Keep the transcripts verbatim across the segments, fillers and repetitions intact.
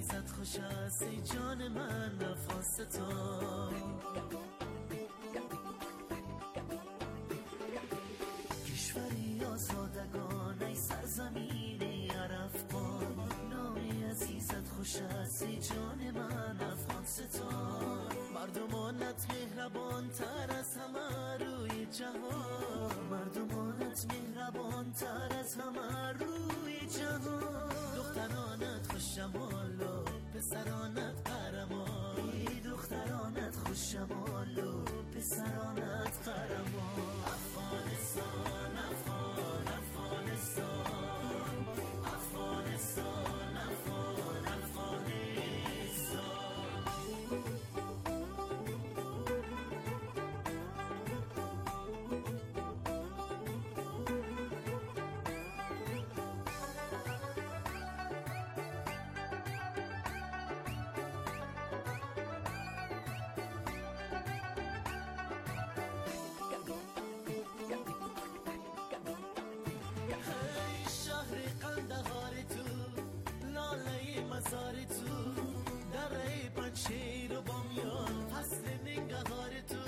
عزیزت خوش است ای جان من نفس تو. کشوری آزادگان ای سرزمین عرفان، نام عزیزت خوش است ای جان من افغانستان. مردمانت مهربان تر از همه روی جهان، مردمانت مهربان تر از همه روی جهان. دخترانت خوش جمال و پسرانت قهرمان، ای دخترانت خوش جمال و پسرانت قهرمان. افغانستان افغان افغانستان افغانستان افغان افغانستان. مزار تو در پنشیر و بامیان فصل ننگهار تو.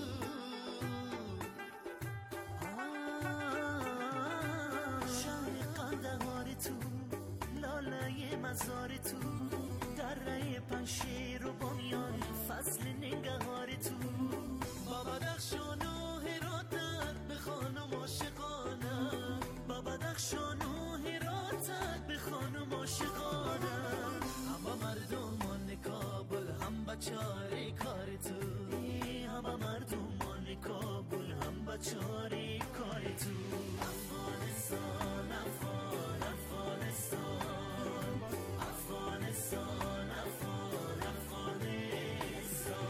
شهر قندهار تو لاله مزار تو در پنشیر و بامیان فصل ننگهار تو. بابا دخشان و هراتت به خانم عاشقانه، بابا دخشان و هراتت به خانم عاشقانه. مردمان کابل هم بچاره کار تو، همه مردمان کابل هم بچاره کار تو. افغانستان افغان افغانستان افغانستان افغان افغانستان.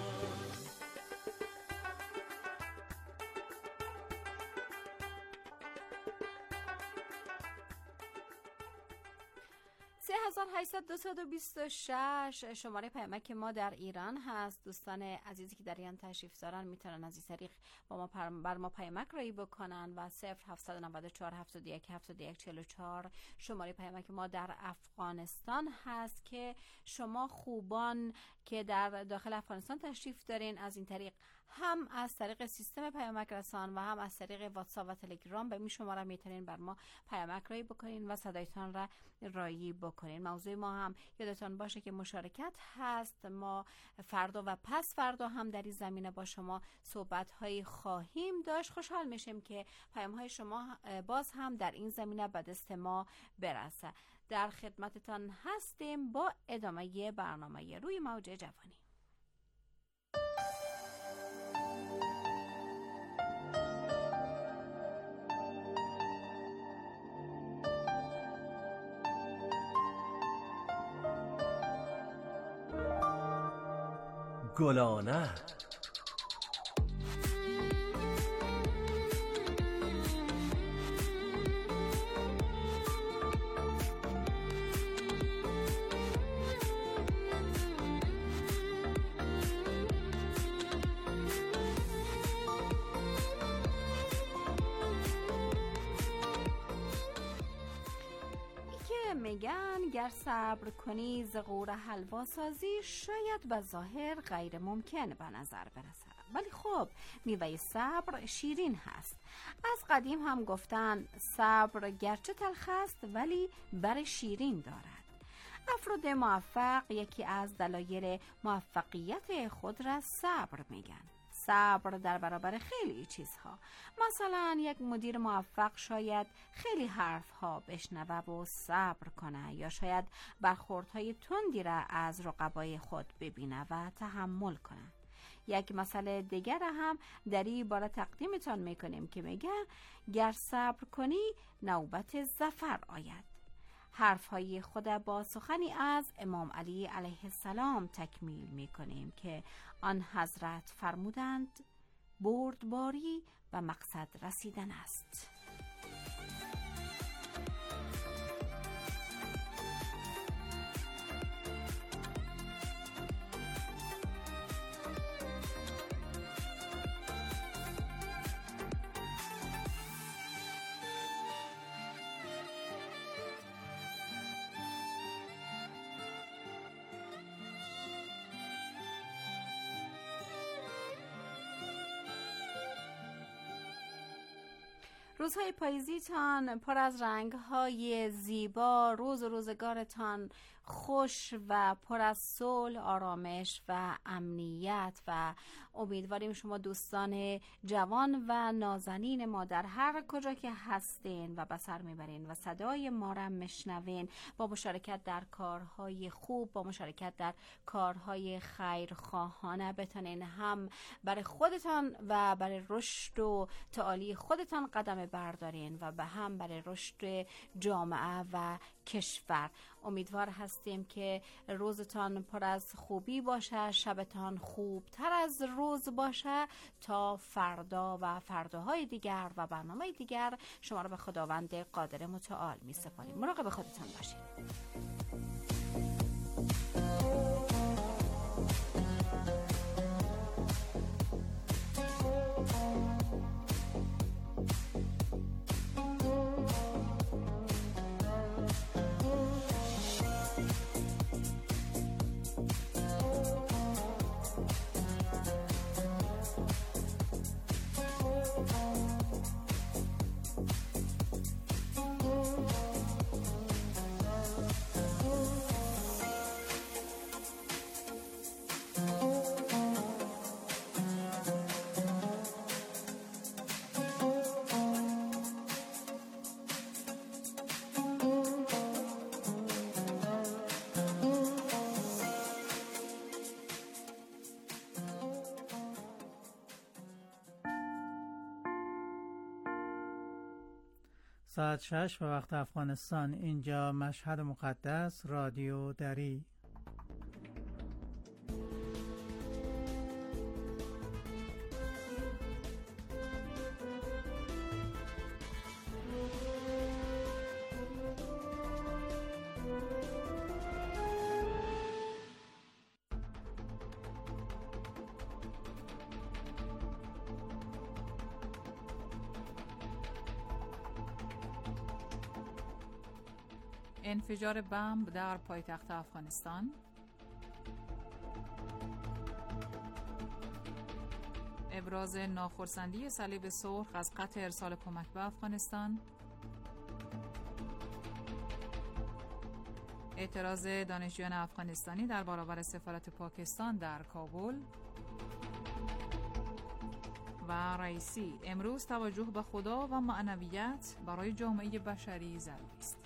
سه هزار و هشتصد دوصد و بیست و شش شماره پیامک ما در ایران هست. دوستان عزیزی که در ایران تشریف دارن میتونن از این طریق با ما بر ما پیامک رایی بکنن و صفر هفتصد و نود و چهار هفتاد و یک هفتاد و یک چهل و چهار شماره پیامک ما در افغانستان هست که شما خوبان که در داخل افغانستان تشریف دارین از این طریق هم از طریق سیستم پیامک رسان و هم از طریق واتساپ و تلگرام به این شماره میتونین بر ما پیامک رایی بکنین و صدایتان را رایی بکنین. موضوع ما هم یادتان باشه که مشارکت هست. ما فردا و پس فردا هم در این زمینه با شما صحبت هایی خواهیم داشت. خوشحال میشیم که پیام های شما باز هم در این زمینه به دست ما برسه. در خدمتتان هستیم با ادامه برنامه روی موج جوانی. گلانه میگن گر صبر کنی ز غور حلوا سازی شاید به ظاهر غیر ممکن به نظر برسد، ولی خب میوه صبر شیرین هست. از قدیم هم گفتن صبر گرچه تلخ است ولی بر شیرین دارد. افراد موفق یکی از دلایل موفقیت خود را صبر میگن. صبر در برابر خیلی چیزها. مثلا یک مدیر موفق شاید خیلی حرفها بشنوه و صبر کنه، یا شاید برخوردهای تندی را از رقبای خود ببینه و تحمل کنه. یک مسئله دیگر هم در این باره تقدیمتان میکنیم که میگه گر صبر کنی نوبت ظفر آید. حرفهای خود با سخنی از امام علی علیه السلام تکمیل می کنیم که آن حضرت فرمودند بردباری و مقصد رسیدن است. روزهای پاییزیتان پر از رنگ‌های زیبا، روز و روزگارتان خوش و پر از صلح، آرامش و امنیت و امیدواریم شما دوستان جوان و نازنین ما در هر کجا که هستین و بسر میبرین و صدای ما را میشنوین، با مشارکت در کارهای خوب، با مشارکت در کارهای خیرخواهانه بتونین هم برای خودتان و برای رشد و تعالی خودتان قدم بردارین و به هم برای رشد جامعه و کشور. امیدوار هستیم که روزتان پر از خوبی باشه، شبتان خوبتر از روز باشه، تا فردا و فرداهای دیگر و برنامه دیگر شما را به خداوند قادر متعال می سپاریم. مراقب خودتان باشید. ساعت شش و وقت افغانستان. اینجا مشهد مقدس، رادیو دری. انفجار بمب در پایتخت افغانستان، ابراز ناخرسندی صلیب سرخ از قطع ارسال کمک به افغانستان، اعتراض دانشجویان افغانستانی در برابر سفارت پاکستان در کابل و رئیسی: امروز توجه به خدا و معنویت برای جامعه بشری ضروری است.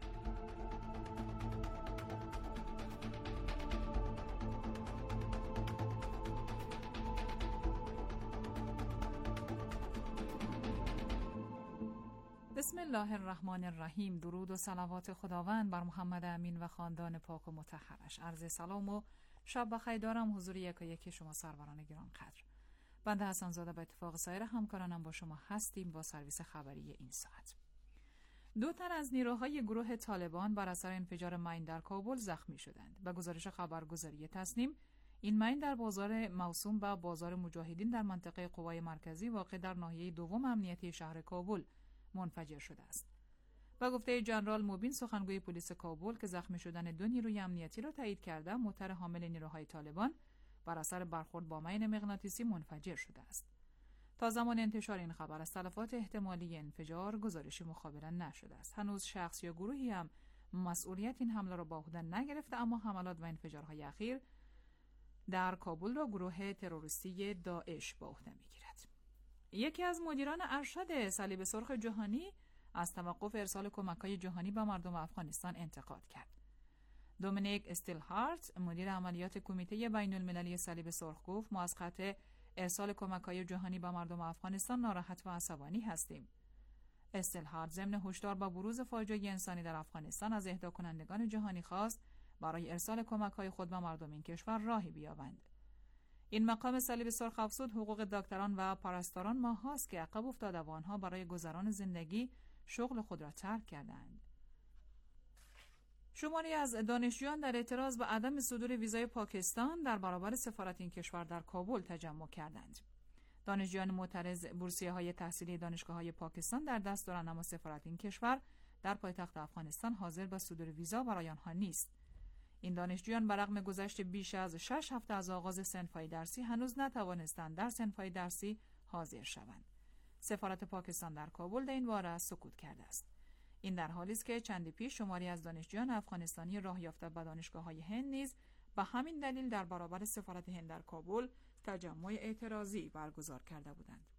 بسم الله الرحمن الرحیم. درود و صلوات خداوند بر محمد امین و خاندان پاک و مطهرش. عرض سلام و شب بخیر دارم حضور یکا یکی شما سروران گران قدر. بنده حسن زاده به اتفاق سایر همکارانم با شما هستیم با سرویس خبری این ساعت. دو تن از نیروهای گروه طالبان بر اثر انفجار مین در کابل زخمی شدند. به گزارش خبرگزاری تسنیم، این مین در بازار موسوم به بازار مجاهدین در منطقه قوای مرکزی واقع در ناحیه دوم امنیتی شهر کابل منفجر شده است. با گفته ژنرال موبین سخنگوی پلیس کابل که زخمی شدن دو نیروی امنیتی را تایید کرده، موتر حامل نیروهای طالبان بر اثر برخورد با مین مغناطیسی منفجر شده است. تا زمان انتشار این خبر از تلفات احتمالی انفجار گزارشی مقابلا نشده است. هنوز شخص یا گروهی هم مسئولیت این حمله را به عهده نگرفته، اما حملات و انفجارهای اخیر در کابل را گروه تروریستی داعش به عهده میگیرد. یکی از مدیران ارشد صلیب سرخ جهانی از توقف ارسال کمک‌های جهانی به مردم افغانستان انتقاد کرد. دومینیک استیلهارت، مدیر عملیات کمیته بین‌المللی صلیب سرخ، گفت: ما از قطع ارسال کمک‌های جهانی به مردم افغانستان ناراحت و عصبانی هستیم. استیلهارت ضمن هشدار به بروز فاجعه انسانی در افغانستان از اهدا کنندگان جهانی خواست برای ارسال کمک‌های خود به مردم این کشور راهی بیابند. این مقام صلیب سرخ افزود: حقوق دکتران و پرستاران ماهاست که عقب افتاده و آنها برای گذران زندگی شغل خود را ترک کردند. شماری از دانشجویان در اعتراض به عدم صدور ویزای پاکستان در برابر سفارت این کشور در کابل تجمع کردند. دانشجویان معترض بورسیه‌های تحصیلی دانشگاه‌های پاکستان در دست دارند، اما سفارت این کشور در پایتخت افغانستان حاضر به صدور ویزا برای آنها نیست. این دانشجویان برغم گذشت بیش از شش هفته از آغاز صنف‌های درسی هنوز نتوانستند در صنف‌های درسی حاضر شوند. سفارت پاکستان در کابل در این باره سکوت کرده است. این در حالی است که چندی پیش شماری از دانشجویان افغانستانی راه یافته به دانشگاه‌های هند نیز به همین دلیل در برابر سفارت هند در کابل تجمع اعتراضی برگزار کرده بودند.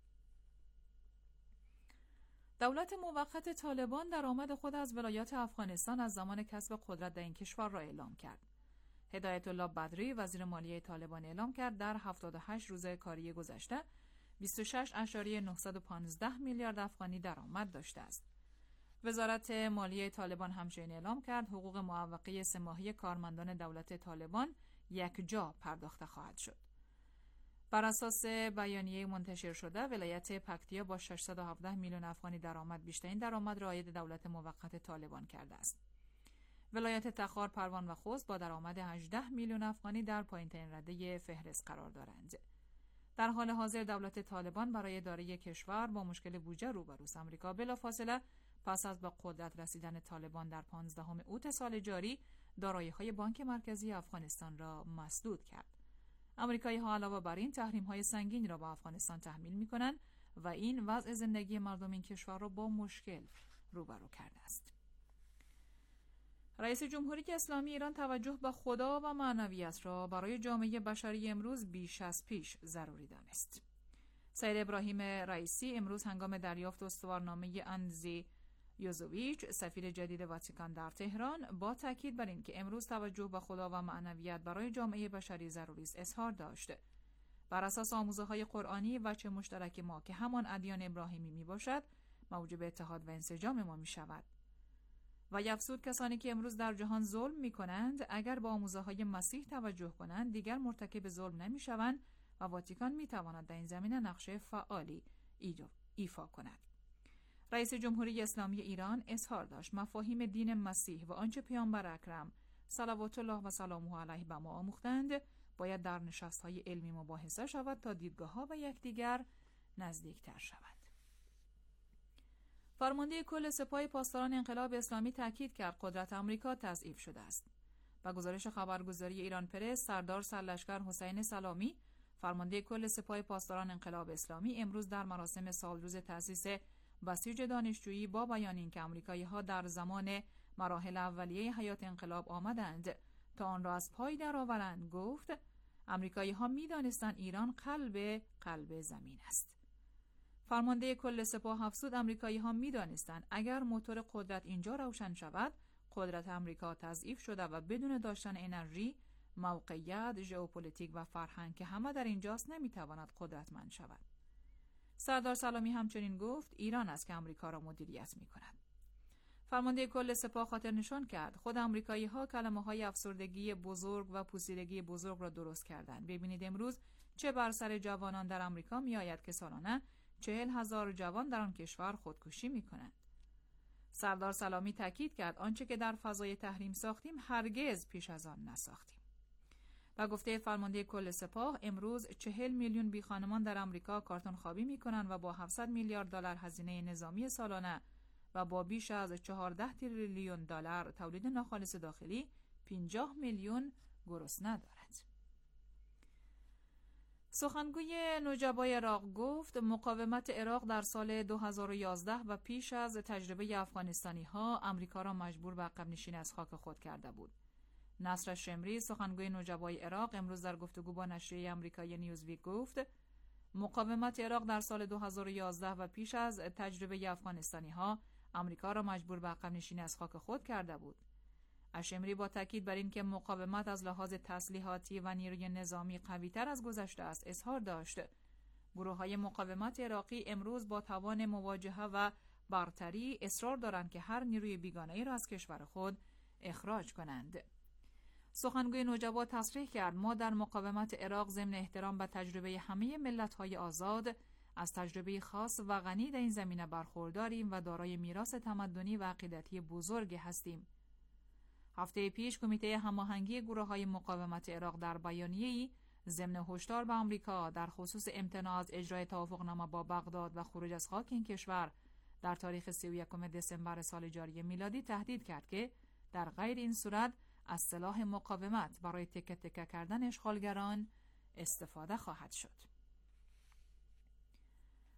دولت موقت طالبان درآمد خود از ولایات افغانستان از زمان کسب قدرت در این کشور را اعلام کرد. هدایت الله بدری وزیر مالیه طالبان اعلام کرد در هفتاد و هشت روز کاری گذشته بیست و شش ممیز نهصد و پانزده میلیارد افغانی درآمد داشته است. وزارت مالیه طالبان همچنین اعلام کرد حقوق معوقه سه ماهه کارمندان دولت طالبان یک جا پرداخته خواهد شد. بر اساس بیانیه منتشر شده ولایت پکتیا با ششصد و هفده میلیون افغانی درآمد بیشترین درآمد را عاید دولت موقت طالبان کرده است. ولایت تخار، پروان و خوست با درآمد هجده میلیون افغانی در پایین‌ترین رده فهرست قرار دارند. در حال حاضر دولت طالبان برای اداره کشور با مشکل بودجه روبروست. آمریکا بلافاصله پس از به قدرت رسیدن طالبان در پانزدهم اوت سال جاری دارایی‌های بانک مرکزی افغانستان را مسدود کرد. آمریکایی‌ها علاوه بر این تحریم‌های سنگین را به افغانستان تحمیل می‌کنند و این وضع زندگی مردم این کشور را با مشکل روبرو کرده است. رئیس جمهوری اسلامی ایران توجه به خدا و معنویت را برای جامعه بشری امروز بیش از پیش ضروری دانست. سید ابراهیم رئیسی امروز هنگام دریافت استوارنامه اندزی یوزوویچ سفیر جدید واتیکان در تهران با تاکید بر اینکه امروز توجه به خدا و معنویت برای جامعه بشری ضروری است اظهار داشت. بر اساس آموزه‌های قرآنی وجه مشترک ما که همان ادیان ابراهیمی می-باشد موجب اتحاد و انسجام ما می-شود. و یفزود کسانی که امروز در جهان ظلم می‌کنند اگر به آموزه‌های مسیح توجه کنند دیگر مرتکب ظلم نمی‌شوند و واتیکان می‌تواند در این زمینه نقشه فعالی ایفا کند. رئیس جمهوری اسلامی ایران اظهار داشت مفاهیم دین مسیح و آنچه پیامبر اکرم صلوات الله و سلامه علیه به ما آموختند باید در نشست‌های علمی مباحثه شود تا دیدگاه‌ها به یکدیگر نزدیکتر شود. فرمانده کل سپاه پاسداران انقلاب اسلامی تاکید کرد قدرت آمریکا تضعیف شده است. با گزارش خبرگزاری ایران پرس، سردار سرلشکر حسین سلامی، فرمانده کل سپاه پاسداران انقلاب اسلامی امروز در مراسم سالروز تأسیس بسیج دانشجویی با بیان اینکه آمریکایی‌ها در زمان مراحل اولیه حیات انقلاب آمدند تا آن را از پای درآورند گفت آمریکایی‌ها می‌دانستند ایران قلب قلب زمین است. فرمانده کل سپاه افزود آمریکایی‌ها می‌دانستند اگر موتور قدرت اینجا روشن شود قدرت آمریکا تضعیف شده و بدون داشتن انرژی، موقعیت، ژئوپلیتیک و فرهنگ که همه در اینجاست نمی‌تواند قدرتمند شود. سردار سلامی همچنین گفت ایران است که آمریکا را مدیریت می‌کند. فرمانده کل سپاه خاطر نشان کرد خود آمریکایی‌ها کلمه‌های افسردگی بزرگ و پوسیدگی بزرگ را درست کردند. ببینید امروز چه بر سر جوانان در آمریکا می‌آید که سالانه چهل هزار جوان در آن کشور خودکشی می‌کنند. سردار سلامی تاکید کرد آنچه که در فضای تحریم ساختیم هرگز پیش از آن نساختیم. و گفته فرمانده کل سپاه امروز چهل میلیون بیخانمان در آمریکا کارتون خوابی می‌کنند و با هفتصد میلیارد دلار هزینه نظامی سالانه و با بیش از چهارده تریلیون دلار تولید ناخالص داخلی پنجاه میلیون گرسنه دارد. سخنگوی نجبای عراق گفت مقاومت عراق در سال دو هزار و یازده و پیش از تجربه افغانستانی‌ها آمریکا را مجبور به عقب نشینی از خاک خود کرده بود. نصر شمری سخنگوی نجبای عراق امروز در گفتگو با نشریه آمریکایی نیوزویک گفت مقاومت عراق در سال دو هزار و یازده و پیش از تجربه افغانستانی‌ها آمریکا را مجبور به عقب نشینی از خاک خود کرده بود. اشمری با تاکید بر اینکه مقاومت از لحاظ تسلیحاتی و نیروی نظامی قوی‌تر از گذشته است اظهار داشت گروه‌های مقاومت عراقی امروز با توان مواجهه و برتری اصرار دارند که هر نیروی بیگانه‌ای را از کشور خود اخراج کنند. سخنگوی نجبا تصریح کرد ما در مقاومت عراق ضمن احترام به تجربه همه ملت‌های آزاد از تجربه خاص و غنی در این زمینه برخورداریم و دارای میراث تمدنی و عقیدتی بزرگی هستیم. هفته پیش کمیته هماهنگی گروه‌های مقاومت عراق در بیانیه‌ای ضمن هشدار به آمریکا در خصوص امتناع از اجرای توافقنامه با بغداد و خروج از خاک این کشور در تاریخ سی و یکم دسامبر سال جاری میلادی تهدید کرد که در غیر این صورت از سلاح مقاومت برای تکه تکه کردن اشغالگران استفاده خواهد شد.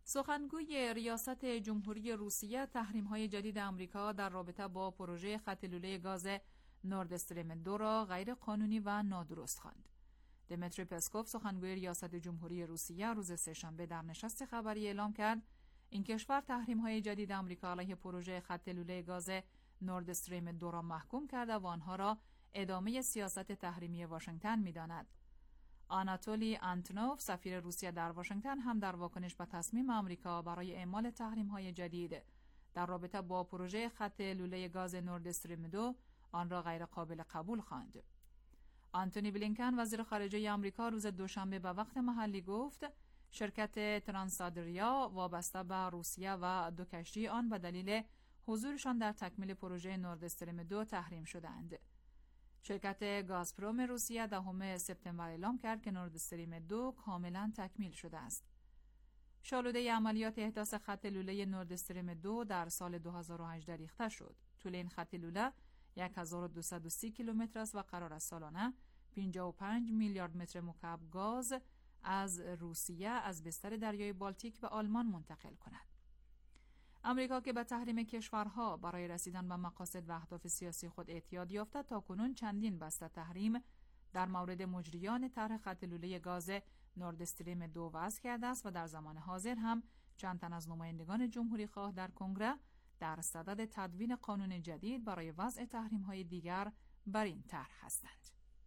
سخنگوی ریاست جمهوری روسیه تحریم‌های جدید آمریکا در رابطه با پروژه خط لوله گاز نورد استریم دو را غیر قانونی و نادرست خواند. دمیتری پسکوف سخنگوی ریاست جمهوری روسیه روز سه‌شنبه در نشست خبری اعلام کرد این کشور تحریم‌های جدید آمریکا علیه پروژه خط لوله گاز نورد استریم دو را محکوم کرده و آنها را ادامه سیاست تحریمی واشنگتن می‌داند. آناتولی آنتونوف سفیر روسیه در واشنگتن هم در واکنش به تصمیم آمریکا برای اعمال تحریم‌های جدید در رابطه با پروژه خط لوله گاز نورد استریم دو آن را غیر قابل قبول خواند. آنتونی بلینکن وزیر خارجه آمریکا روز دوشنبه به وقت محلی گفت شرکت ترانسادریا وابسته به روسیه و دو کشتی آن به دلیل حضورشان در تکمیل پروژه نورد استریم دو تحریم شدند. شرکت گازپروم روسیه دهم سپتامبر اعلام کرد که نورد استریم دو کاملا تکمیل شده است. شالوده عملیات احداث خط لوله نورد استریم دو در سال دو هزار و هجده ریخته شد. طول این خط لوله هزار و دویست و سی کیلومتر است و قرار است سالانه پنجاه و پنج میلیارد متر مکعب گاز از روسیه از بستر دریای بالتیک به آلمان منتقل کند. آمریکا که به تحریم کشورها برای رسیدن به مقاصد و اهداف سیاسی خود اعتیاد یافته تاکنون چندین بسته تحریم در مورد مجریان طرح خط لوله گاز نورد استریم دو وضع کرده است و در زمان حاضر هم چند تن از نمایندگان جمهوری خواه در کنگره در صدد تدوین قانون جدید برای وضع تحریم‌های دیگر بر این طرح هستند.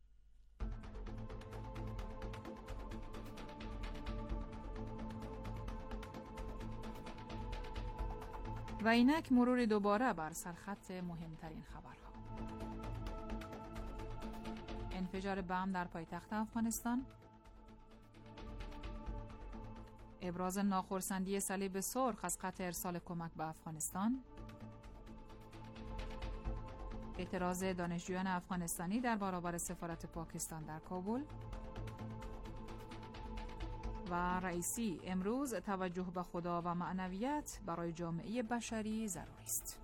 و اینک مرور دوباره بر سرخط مهمترین خبرها. انفجار بم در پایتخت افغانستان، ابراز ناخرسندی صلیب سرخ از قطع ارسال کمک به افغانستان، اعتراض دانشجویان افغانستانی در برابر سفارت پاکستان در کابل و رئیسی امروز توجه به خدا و معنویت برای جامعه بشری ضروری است.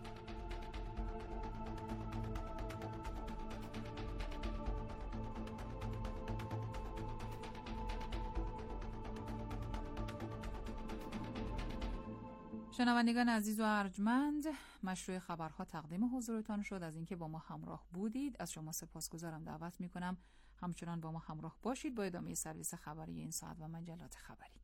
شنوندگان عزیز و ارجمند، مشروع خبرها تقدیم حضورتان شد. از اینکه با ما همراه بودید از شما سپاسگزارم. دعوت میکنم همچنان با ما همراه باشید با ادامه سرویس خبری این ساعت و مجلات خبری.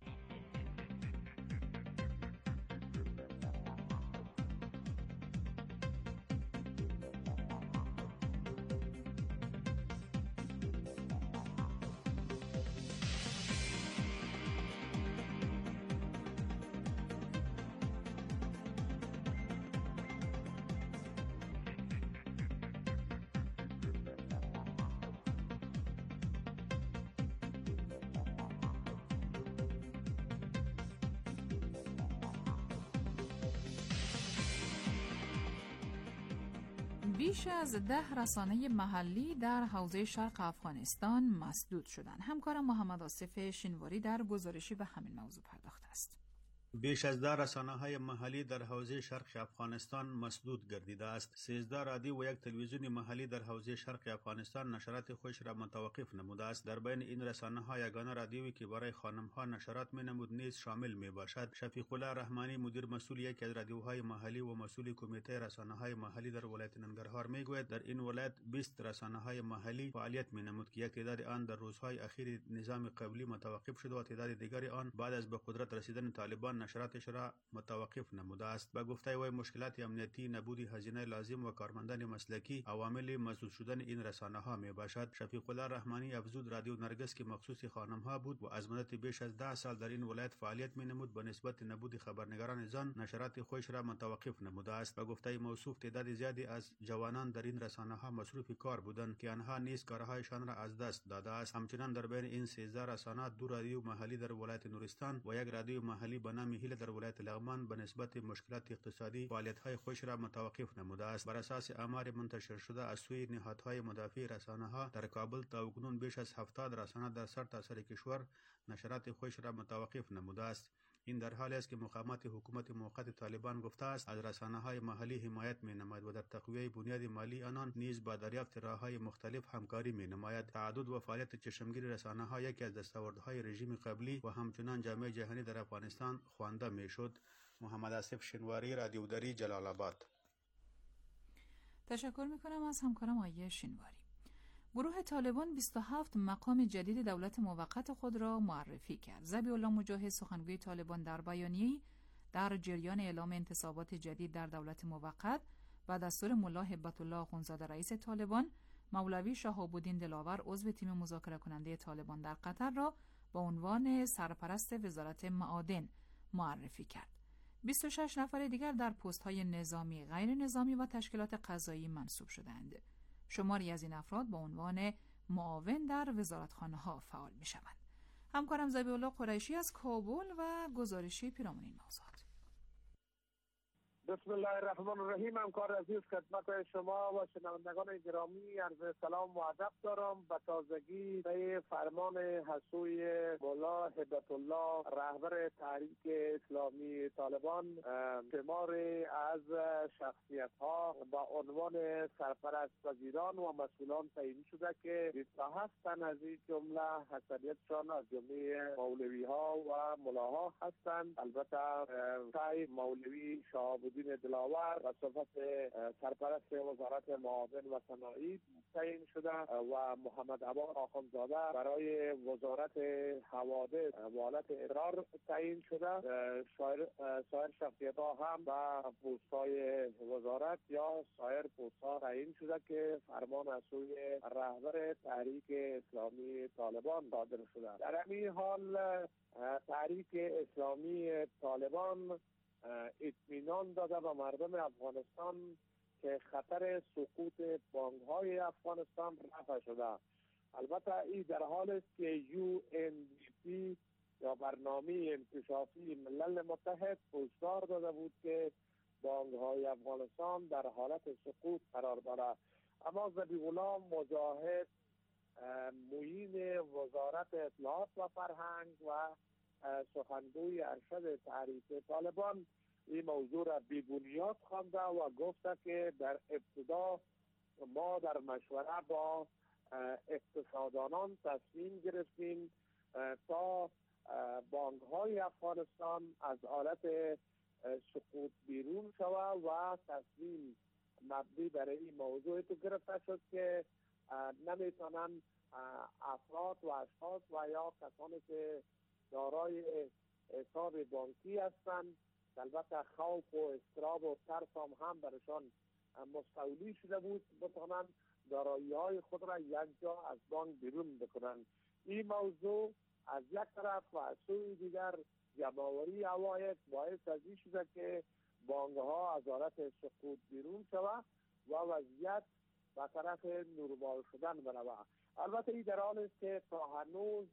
بیش از ده رسانه محلی در حوزه شرق افغانستان مسدود شدند. همکارم محمد آصف شینواری در گزارشی به همین موضوع پرداخته است. بیش از ده رسانه‌های محلی در حوزه شرق افغانستان مسدود گردیده است. سیزده رادیو و یک تلویزیون محلی در حوزه شرق افغانستان نشرات خود را متوقف نموده است. در بین این رسانه‌ها یگانه رادیویی که برای خانم‌ها نشرات می‌نمود نیز شامل می‌باشد. شفیق الله رحمانی مدیر مسئول یکی از رادیوهای محلی و مسئول کمیته رسانه‌های محلی در ولایت ننگرهار می‌گوید در این ولایت بیست رسانه‌های محلی فعالیت می‌نمود که یک تعداد آن در روزهای اخیر نظام قبلی متوقف شده و تعداد دیگری آن بعد از به قدرت رسیدن طالبان نشراتش را متوقف نموده است. به گفته وی مشکلات امنیتی، نبود هزینه لازم و کارمندان مسلکی عوامل مسدود شدن این رسانه ها می باشد. شفیق الله رحمانی افزود رادیو نرگس که مخصوص خانم ها بود و از مدت بیش از ده سال در این ولایت فعالیت می نمود به نسبت نبود خبرنگاران زن نشرات خودش را متوقف نموده است. به گفته موصوف تعداد زیادی از جوانان در این رسانه ها مصروف کار بودند که آنها نیز کارهایشان را از دست داده است. همچنین در بین این سیزده رسانه دو رادیو محلی در ولایت نورستان و یک رادیو محلی به نام هیل در ولایت لغمان به نسبت مشکلات اقتصادی فعالیت‌های خود را متوقف نموده است. بر اساس آمار منتشر شده از سوی نهادهای مدافع رسانه‌ها در کابل تا اکنون بیش از هفتاد رسانه در سرتاسر کشور نشرات خود را متوقف نموده است. این در حالی است که مقامات حکومت موقت طالبان گفته است از رسانه‌های محلی حمایت می‌نماید و در تقویت بنیاد مالی آنان نیز با دریافت راه‌های مختلف همکاری می‌نماید. تعدد و فعالیت چشمگیر رسانه‌ها یکی از دستاوردهای رژیم قبلی و همچنان جامعه جهانی در افغانستان خوانده می‌شد. محمد آصف شنواری، رادیو دری، جلال آباد. تشکر می‌کنم از همکارم آیه شنواری. گروه طالبان بیست و هفت مقام جدید دولت موقت خود را معرفی کرد. ذبیح الله مجاهد، سخنگوی طالبان، در بیانیه‌ای در جریان اعلام انتصابات جدید در دولت موقت و دستور ملا هبت الله اخوندزاده رئیس طالبان، مولوی شهاب الدین دلاور عضو تیم مذاکره کننده طالبان در قطر را به عنوان سرپرست وزارت معادن معرفی کرد. بیست و شش نفر دیگر در پست‌های نظامی، غیر نظامی و تشکیلات قضایی منصوب شدند. شماری از این افراد به عنوان معاون در وزارتخانه‌ها فعال می‌شوند. همکارم ذبیح الله قریشی از کابل و گزارشی پیرامون این موضوعات. بسم الله الرحمن الرحیم. همکار عزیز، خدمت شما و شنوندگان گرامی عرض سلام و ادب دارم. به تازگی به فرمان حسوی مولا هبت الله رهبر تحریک اسلامی طالبان شمار از شخصیت ها با عنوان سرپرست وزیران و مسئولان تعیین شده که بیست و هفت تن از این جمله اکثریتشان از جمله مولوی ها و ملاها هستند. البته شیخ مولوی شهاب الدین دلاور و صفت سرپرست وزارت معادن و صنایع تعیین شده و محمد عباس آخوندزاده برای وزارت حوادث و حالت اضرار تعیین شده. سایر سایر شخصیت ها هم به پست های وزارت یا سایر پست ها تعیین شده که فرمان از سوی رهبر تحریک اسلامی طالبان صادر شده. در این حال تحریک اسلامی طالبان اطمینان داده به مردم افغانستان که خطر سقوط بانک‌های افغانستان رفع شده. البته این در حال است که یو ان دی پی یا برنامه انکشافی ملل متحد هشدار داده بود که بانک‌های افغانستان در حالت سقوط قرار دارد. اما ذبیح الله مجاهد، معین وزارت اطلاعات و فرهنگ و سخنگوی ارشد تحریک طالبان، این موضوع را بی‌بنیاد خوانده و گفته که در ابتدا ما در مشوره با اقتصاددانان تصمیم گرفتیم تا بانک های افغانستان از حالت سقوط بیرون شود و تصمیم مبنی برای این موضوع تو گرفته شد که نمیتونن افراد و اشخاص و یا کسانی که دارای حساب بانکی هستند، البته خوف و اضطراب و ترس هم, هم برشان مستولی شده بود، بتوانند دارایی های خود را یک جا از بانک بیرون بکنند. این موضوع از یک طرف و از سوی دیگر جمع‌آوری عواید باعث از این شده که بانک ها از حالت سقوط بیرون شود و وضعیت به طرف نرمال شدن برود. البته این در حال است که تا هنوز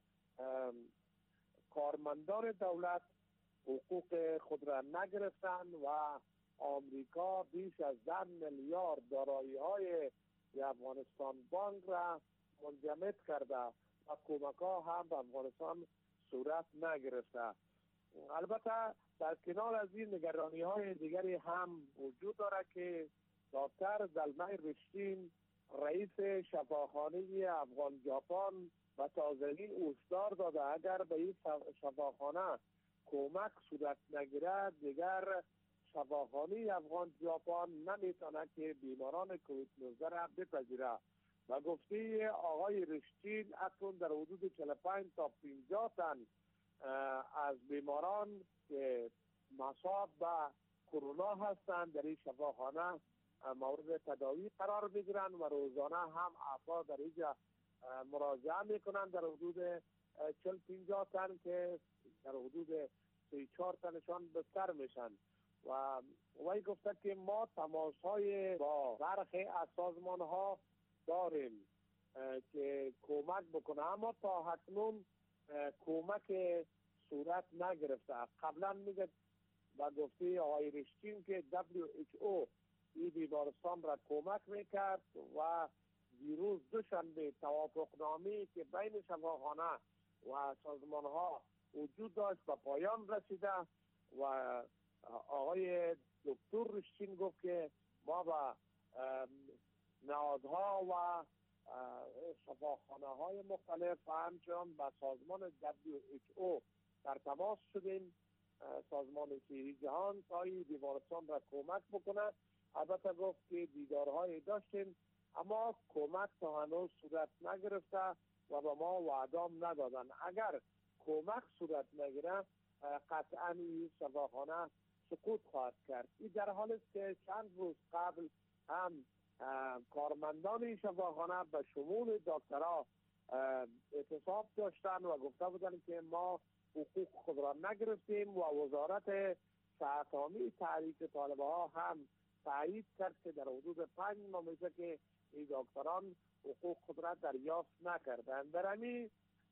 کارمندان دولت حقوق خود را نگرفتند و آمریکا بیش از ده میلیارد دارایی های افغانستان بانک را منجمد کرده و کمک ها هم به افغانستان صورت نگرفته. البته در کنار از این نگرانی های دیگری هم وجود دارد که دکتر زلمه رشتین، رئیس شفاخانه افغان ژاپن، و تازگی هشدار داده اگر به این شفاخانه کمک صورت نگیرد دیگر شفاخانه افغان ژاپن نمیتونه که بیماران کووید نوزده را بپذیره. و گفته آقای رشتین اکنون در حدود چهل و پنج تا پنجاه تن از بیماران که مصاب به کرونا هستند در این شفاخانه مورد تداوی قرار بگیرند و روزانه هم افراد در اینجا مراجعه میکنند در حدود چهل پنجاه تن که در حدود سی چهار تنشان بستر میشن. و وی گفته که ما تماس های با برخی از سازمان ها داریم که کمک بکنه، اما تا اکنون کمک صورت نگرفته. قبلا میگه و گفته آقای رشتین که دبلیو اچ او این بیمارستان را کمک میکرد و دیروز دوشنبه توافقنامه‌ای که بین شفاخانه و سازمان ها وجود داشت به پایان رسیده و آقای دکتر رشتین گفت که ما با نهادها و شفاخانه های مختلف و همچنان با سازمان دبلیو اچ او در تماس شدیم، سازمان صحی جهان تا این بیمارستان را کمک بکند. البته گفت که دیدارهای داشتیم اما کمک تا هنوز صورت نگرفته و به ما وعدام ندادن. اگر کمک صورت نگیره قطعا این شفاخانه سقوط خواهد کرد. این در حال است که چند روز قبل هم کارمندان شفاخانه به شمول دکترها اعتصاب داشتن و گفته بودن که ما حقوق خود را نگرفتیم و وزارت صحت عامه تحریک طالبه ها هم تایید کرد که در حدود پنج ماه میشه که این دکتران حقوق خود را دریافت نکردند. در همین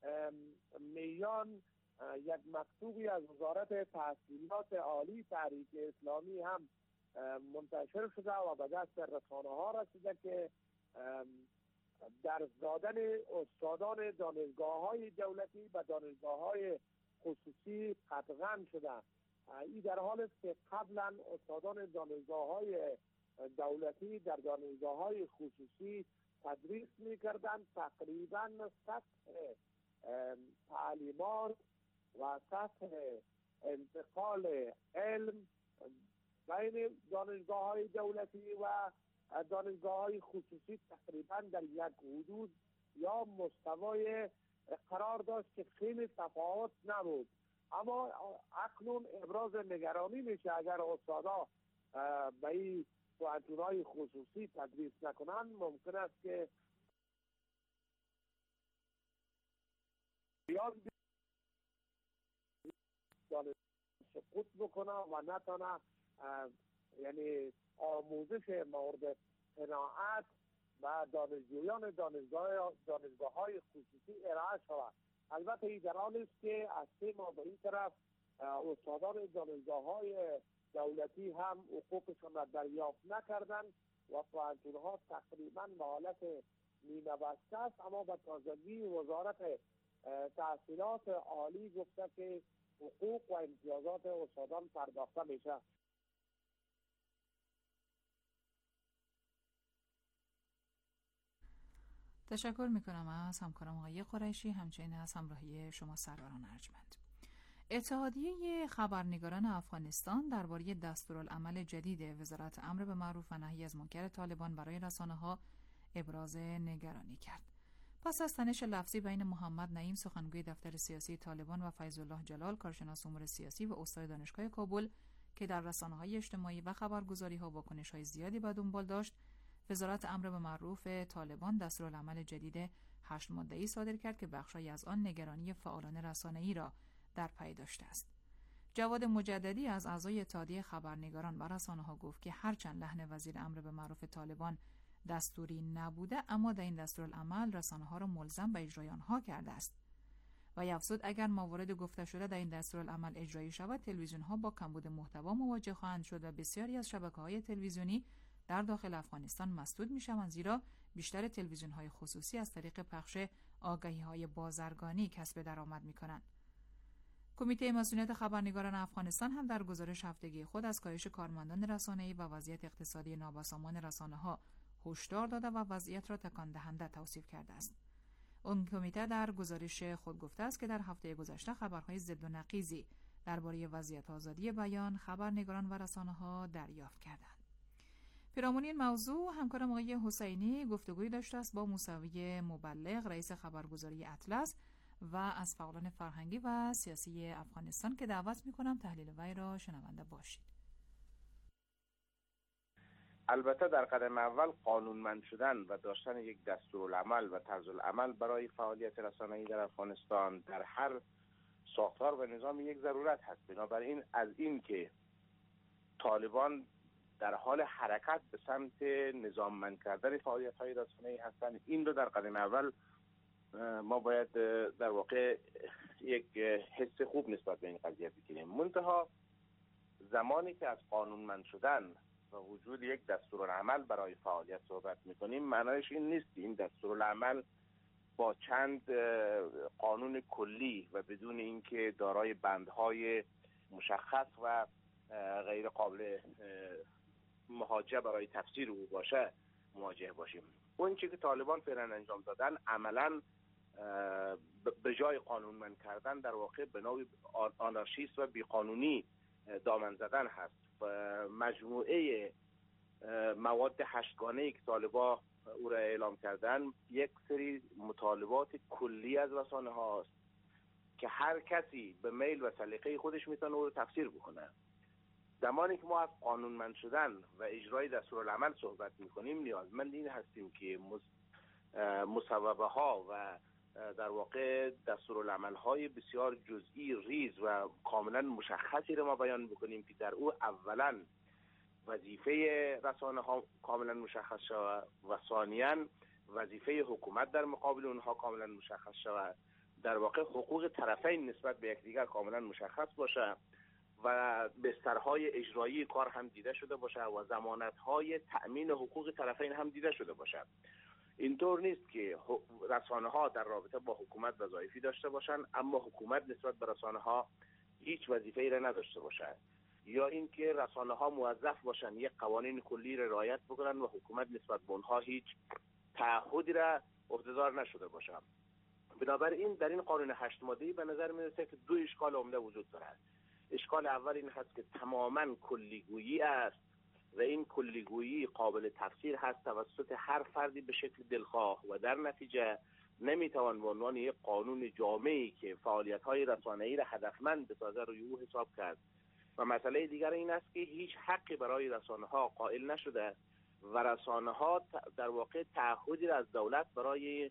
میان یک مکتوبی از وزارت تحصیلات عالی تحریک اسلامی هم منتشر شده و به دست رسانه ها رسیده که درس دادن استادان دانشگاه های دولتی و دانشگاه های خصوصی قطعاً شده. این در حال است که قبلا استادان دانشگاه های دولتی در دانشگاه های خصوصی تدریس می‌کردند. تقریباً سطح تعلیمات و سطح انتقال علم بین دانشگاه های دولتی و دانشگاه های خصوصی تقریباً در یک حدود یا مستوای قرار داشت که خیلی تفاوت نبود. اما اکنون ابراز نگرانی میشه اگر استادا به این پوهنتون‌های خصوصی تدریس نکنند، ممکن است که بیاد سقوط بکنه و نتونه یعنی آموزش مورد قناعت و دانشجویان دانشگاه دانشگاه های خصوصی ارائه شود. البته این در حال است که از سه ماه به این طرف استادان دانشگاه های دولتی هم حقوقشان را دریافت نکردند و پوهنتون‌ها تقریبا به حالت نیمه بسته است. اما به تازگی وزارت تحصیلات عالی گفته که حقوق و امتیازات استادان پرداخته میشه. تشکر میکنم از همکارم آقای قریشی، همچنین از همراهی شما سروران ارجمند. اتحادیه خبرنگاران افغانستان درباره دستورالعمل جدید وزارت امر به معروف و نهی از منکر طالبان برای رسانه‌ها ابراز نگرانی کرد. پس از تنش لفظی بین محمد نعیم سخنگوی دفتر سیاسی طالبان و فیض الله جلال کارشناس امور سیاسی و استاد دانشگاه کابل که در رسانه‌های اجتماعی و خبرگزاری‌ها واکنش‌های زیادی به دنبال داشت، وزارت امر به معروف طالبان دستورالعمل جدید هشت ماده‌ای صادر کرد که بخشی از آن نگرانی فعالان رسانه‌ای را در پی داشته است. جواد مجددی از اعضای اتحادیه خبرنگاران و رسانه‌ها گفت که هرچند لحن وزیر امر به معروف طالبان دستوری نبوده، اما در این دستورالعمل رسانه‌ها را ملزم به اجرای آنها کرده است. و افزود اگر موارد گفته شده در این دستورالعمل اجرایی شود، تلویزیون‌ها با کمبود محتوا مواجه خواهند شد و بسیاری از شبکه‌های تلویزیونی در داخل افغانستان مسدود می‌شوند، زیرا بیشتر تلویزیون‌های خصوصی از طریق پخش آگهی‌های بازرگانی کسب درآمد می‌کنند. کمیته مسئولیت خبرنگاران افغانستان هم در گزارش هفتگی خود از کاهش کارمندان رسانه‌ای و وضعیت اقتصادی نابسامان رسانه‌ها هشدار داده و وضعیت را تکان دهنده توصیف کرده است. اون کمیته در گزارش خود گفته است که در هفته گذشته خبرهای ضد و نقیضی درباره وضعیت آزادی بیان، خبرنگاران و رسانه‌ها دریافت کردند. پیرامون این موضوع همکارم آقای حسینی گفتگویی داشته است با موسوی مبلغ رئیس خبرگزاری اطلس و از فعالان فرهنگی و سیاسی افغانستان که دعوت می‌کنم تحلیل وی را شنونده باشید. البته در قدم اول قانونمند شدن و داشتن یک دستورالعمل و طرزالعمل برای فعالیت رسانه‌ای در افغانستان در هر ساختار و نظام یک ضرورت هست. بنابراین از این که طالبان در حال حرکت به سمت نظاممند کردن فعالیت‌های رسانه‌ای هستند، این رو در قدم اول ما باید در واقع یک حس خوب نسبت به این قضیه بگیریم. منتها زمانی که از قانونمند شدن و وجود یک دستورالعمل برای فعالیت صحبت می‌کنیم، معنایش این نیست که این دستورالعمل با چند قانون کلی و بدون اینکه دارای بندهای مشخص و غیر قابل مهاجه برای تفسیر او باشه مواجه باشیم. اون چیزی که طالبان فعلا انجام دادن عملاً به جای قانونمند کردن در واقع به نوعی آنارشیست و بیقانونی دامن زدن هست. مجموعه مواد هشتگانه‌ای که طالبان او را اعلام کردن یک سری مطالبات کلی از رسانه هاست که هر کسی به میل و سلیقه خودش میتونه او رو تفسیر بکنه. زمانی که ما از قانونمند شدن و اجرای دستورالعمل صحبت میکنیم نیازمند این هستیم که مصوبه ها و در واقع دستورالعمل های بسیار جزئی ریز و کاملا مشخصی رو ما بیان بکنیم که در او اولا وظیفه رسانه ها کاملا مشخص شود و ثانیاً وظیفه حکومت در مقابل اونها کاملا مشخص شود. در واقع حقوق طرفین نسبت به یکدیگر کاملا مشخص باشه و بسترهای اجرایی کار هم دیده شده باشه و ضمانت‌های تأمین حقوق طرفین هم دیده شده باشه. اینطور نیست که رسانه ها در رابطه با حکومت وظایفی داشته باشن اما حکومت نسبت به رسانه ها هیچ وظیفه‌ای را نداشته باشه، یا اینکه رسانه ها موظف باشن یک قوانین کلی را رعایت بکنن و حکومت نسبت به اونها هیچ تعهدی را عهده‌دار نشده باشه. بنابراین در این قانون هشت ماده‌ای به نظر میرسه که دو اشکال عمده وجود دارد. اشکال اول این هست که تماما کلیگویی است و این کلیگویی قابل تفسیر هست توسط هر فردی به شکل دلخواه و در نتیجه نمیتوان به عنوان یک قانون جامعی که فعالیت‌های رسانه‌ای را هدفمند بسازه روی او حساب کرد. و مسئله دیگر این است که هیچ حقی برای رسانه‌ها قائل نشده و رسانه‌ها در واقع تعهدی را از دولت برای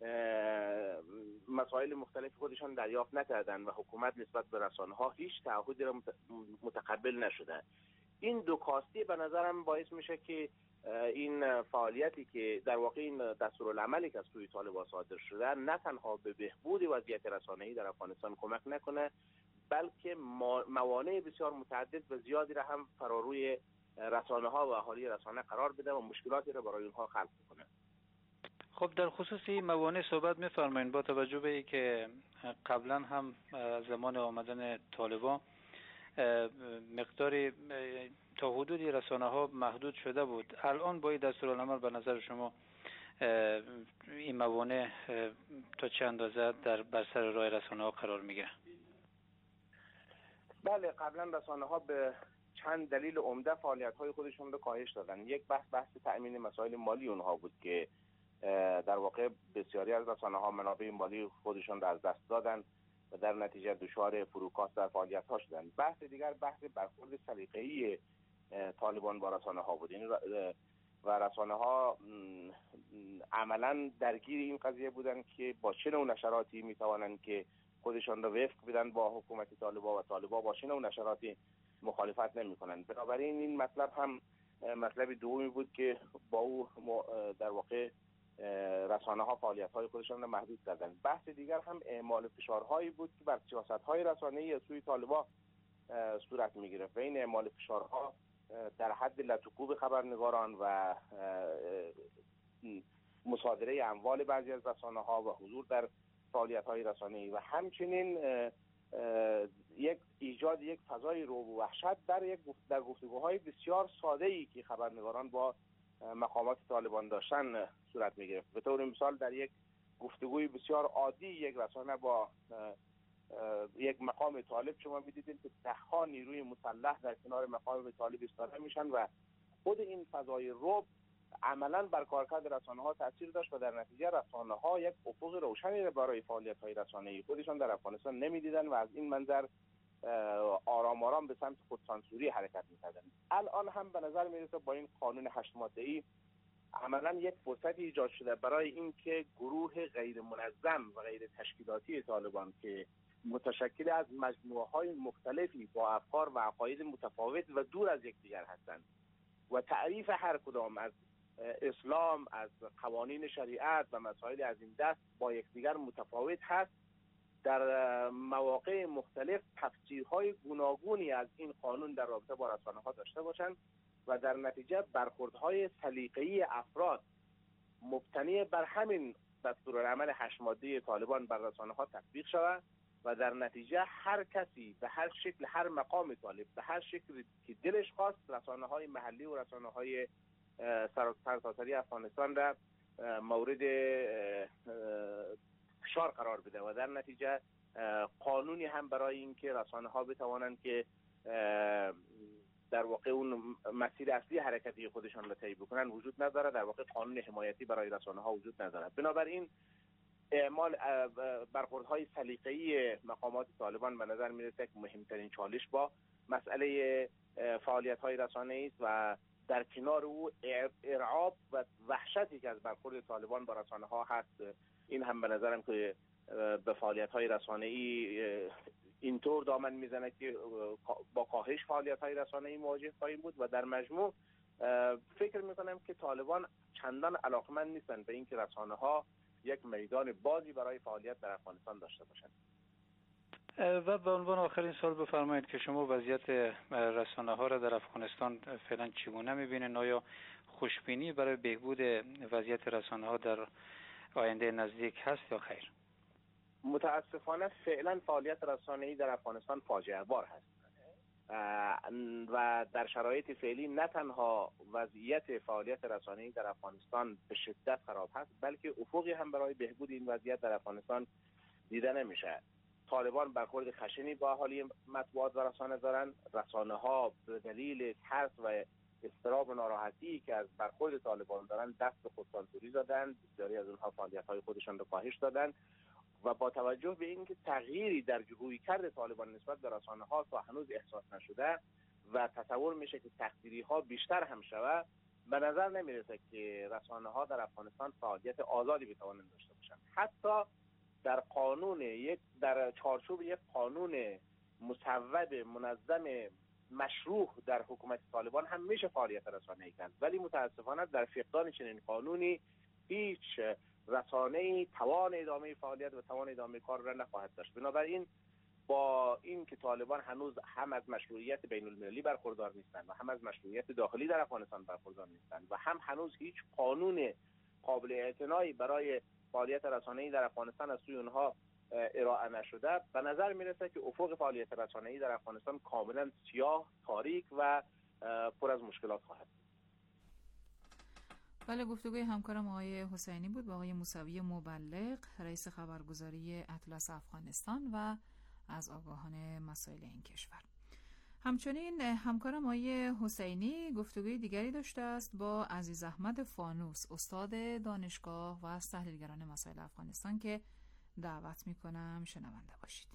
مسائل مختلف خودشان دریافت نکردن و حکومت نسبت به رسانه‌ها هیچ تعهدی را متقبل نشده. این دو کاستی به نظرم باعث میشه که این فعالیتی که در واقع این دستورالعملی که از سوی طالبان صادر شده نه تنها به بهبود وضعیت رسانه‌ای در افغانستان کمک نکنه بلکه موانع بسیار متعدد و زیادی را هم فراروی رسانه‌ها و اهالی رسانه قرار بده و مشکلاتی را برای اونها خلق کنه. خب در خصوص این موانع صحبت می‌فرمایید با توجه به اینکه قبلا هم زمان آمدن طالبان مقداری تا حدودی رسانه‌ها محدود شده بود، الان با این دستورالعمل به نظر شما این موانع تا چه اندازه در بر سر راه رسانه‌ها قرار میگیره؟ بله، قبلا رسانه‌ها به چند دلیل عمده فعالیت‌های خودشون رو کاهش دادن. یک بحث بحث تأمین مسائل مالی اونها بود که در واقع بسیاری از رسانه‌ها منابع مالی خودشون رو از دست دادن و در نتیجه دچار فروکاست در فعالیت‌ها شدن. بحث دیگر بحث برخورد سلیقه‌ای طالبان با رسانه‌ها بود و رسانه‌ها عملاً درگیر این قضیه بودن که با چه نوع نشراتی می‌توانند که خودشان رو وفق بدن با حکومت طالبان و طالبان با چه نوع نشراتی مخالفت نمی‌کنند. بنابراین این مطلب هم مطلب دومی بود که با او در واقع رسانه‌ها فعالیت‌های خودشان را محدود کردند. بحث دیگر هم اعمال فشارهایی بود که بر سیاست‌های رسانه‌ای از سوی طالبان صورت می‌گرفت و این اعمال فشارها در حد لطوکوب خبرنگاران و مصادره اموال بعضی از رسانه‌ها و حضور در فعالیت‌های رسانه‌ای و همچنین یک ایجاد یک فضای رعب و وحشت در یک در گفتگوهای بسیار ساده‌ای که خبرنگاران با مقامات طالبان داشتن صورت می‌گرفت. به طور مثال در یک گفتگوی بسیار عادی یک رسانه با یک مقام طالب شما می‌دیدید که ده‌ها نیروی مسلح در کنار مقام طالب ایستاده میشن و خود این فضای رعب عملاً بر کارکرد رسانه‌ها تاثیر داشت و در نتیجه رسانه‌ها یک افق روشنی را برای فعالیت‌های رسانه‌ای خودشان در افغانستان نمی‌دیدند و از این منظر آرام آرام به سمت خودسانسوری حرکت می‌کردند. الان هم به نظر می‌رسه با این قانون هشت ماده‌ای عملاً یک فرصتی ایجاد شده برای اینکه گروه غیر منظم و غیر تشکیلاتی طالبان که متشکل از مجموعه‌های مختلفی با افکار و عقاید متفاوت و دور از یکدیگر هستند و تعریف هر کدام از اسلام، از قوانین شریعت و مسائل از این دست با یکدیگر متفاوت هست، در مواقع مختلف تفسیرهای گوناگونی از این قانون در رابطه با رسانه‌ها داشته باشند و در نتیجه برخوردهای سلیقه‌ای افراد مبتنی بر همین دستورالعمل هشت ماده طالبان بر رسانه‌ها تطبیق شود و در نتیجه هر کسی به هر شکل، هر مقام طالب به هر شکل که دلش خواست رسانه‌های محلی و رسانه‌های سرتاسری افغانستان را مورد فشار قرار بده و در نتیجه قانونی هم برای اینکه رسانه‌ها بتوانند که در واقع اون مسیر اصلی حرکتی خودشان را طی بکنن وجود نداره. در واقع قانون حمایتی برای رسانه‌ها وجود نداره. بنابراین اعمال برخوردهای سلیقه‌ای مقامات طالبان به نظر میرسه که مهمترین چالش با مسئله فعالیت‌های رسانه‌ای است و در کنار او ارعاب و وحشتی که از برخورد طالبان با رسانه‌ها هست، این هم به نظرم که به فعالیت‌های رسانه‌ای اینطور دامن میزنه که با کاهش فعالیت‌های رسانه‌ای مواجه خواهیم بود و در مجموع فکر می‌کنم که طالبان چندان علاقمند نیستن به اینکه رسانه‌ها یک میدان بازی برای فعالیت در افغانستان داشته باشند. و به عنوان آخرین سوال بفرمایید که شما وضعیت رسانه‌ها را در افغانستان فعلا چگونه می‌بینید؟ آیا خوشبینی برای بهبود وضعیت رسانه‌ها در آینده نزدیک هست یا خیر؟ متاسفانه فعلا فعالیت رسانه‌ای در افغانستان فاجعه بار هست و در شرایط فعلی نه تنها وضعیت فعالیت رسانه‌ای در افغانستان به شدت خراب هست، بلکه افقی هم برای بهبود این وضعیت در افغانستان دیده نمیشه. طالبان برخورد خشنی با اهالی مطبوعات و رسانه دارن. رسانه‌ها به دلیل ترس و اضطراب و ناراحتی که از برخورد طالبان دارن دست به خودسانسوری دادن، بسیاری از اونها فعالیت‌های خودشان رو کاهش دادن و با توجه به اینکه تغییری در رویکرد طالبان نسبت به رسانه‌ها تا هنوز احساس نشده و تصور میشه که تخدیری‌ها بیشتر هم شود، به نظر نمیرسه که رسانه‌ها در افغانستان فعالیت آزادی بتوانند داشته باشند. حتی در قانون یک در چارچوب یک قانون مصوب منظم مشروع در حکومت طالبان هم میشه فعالیت رسانه‌ای کرد، ولی متاسفانه در فقدان چنین قانونی هیچ رسانه‌ای توان ادامه فعالیت و توان ادامه کار را نخواهد داشت. بنابراین با این که طالبان هنوز هم از مشروعیت بین المللی برخوردار نیستند و هم از مشروعیت داخلی در افغانستان برخوردار نیستند و هم هنوز هیچ قانون قابل اعتنایی برای فعالیت رسانه‌ای در افغانستان از سوی اونها ارائه نشده، به نظر میرسه که افق فعالیت رسانه‌ای در افغانستان کاملا سیاه، تاریک و پر از مشکلات خواهد بود. بله، گفتگوی همکارم آقای حسینی بود با آقای موسوی مبلغ، رئیس خبرگزاری اطلس افغانستان و از آگاهان مسائل این کشور. همچنین همکارم آقای حسینی گفتگوی دیگری داشته است با عزیز احمد فانوس، استاد دانشگاه و از تحلیلگران مسائل افغانستان که دعوت میکنم شنونده باشید.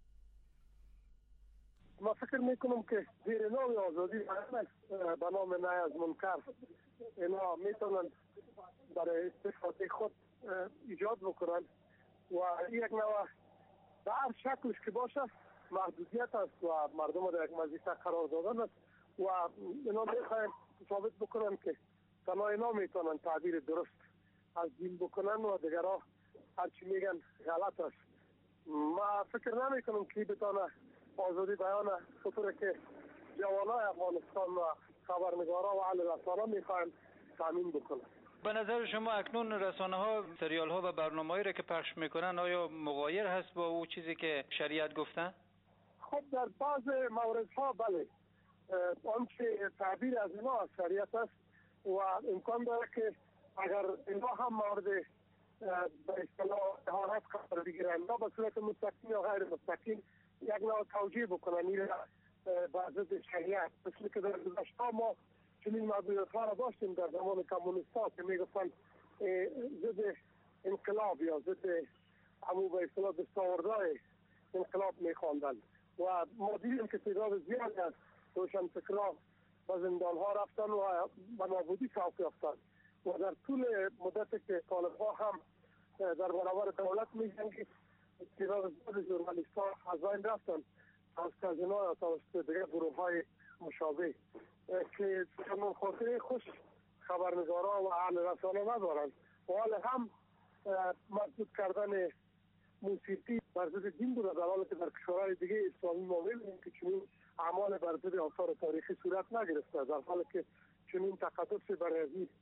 ما فکر میکنم که زیر نام آزادی به نام نه از منکر اینا میتونن برای استفاده خود ایجاد بکنن و یک نوع به هر شکلش که باشه محدودیت است و مردم را یک وظیفه قرار دادن است و اینا میخواین ثابت بکنن که تنها اینا میتونن تعبیر درست از دین بکنن و دیگرها هرچی میگن غلط است. ما فکر نمی کنم که بتانه آزادی بیان خطوره که جوانای افغانستان و خبرنگارا و اهل رسانه میخواین تامین بکنن. به نظر شما اکنون رسانه ها سریال ها و برنامه‌ای را که پخش میکنن آیا مغایر هست با او چیزی که شریعت گفتن؟ خب در بعض موردها بله، آنچه تعبیر از اینا از شریعت است و امکان داره که اگر اینا هم مورد به اصطلاح اهانت قرار بگیرن یا به صورت مستقیم یا غیر مستقیم یک نوع توجیه بکنن این به ضد شریعت، مثل که در گذشته ما چنین محدودیت‌ها را داشتیم در زمان کمونیست‌ها که میگفتن ضد انقلاب یا ضد همون به اصطلاح دستاوردهای انقلاب میخواندن و ما دیدیم که تعداد زیادی از روشنفکران به زندان‌ها رفتن و به نابودی سوق یافتند و در طول مدتی که طالب‌ها هم در برابر دولت می‌جنگید تعداد زیادی ژورنالیست‌ها از بین رفتن توسط اینا یا توسط دیگر گروه‌های مشابه که چنان خاطره خوش خبرنگارا و اهل رسانه ندارند و حال هم محدود کردن موسیقی بر ضد دین بوده، در حالی که در کشورهای دیگه اسلامی ما می‌بینیم که چنین اعمال بر ضد آثار تاریخی صورت نگرفته، در حالی که چنین تقدس برای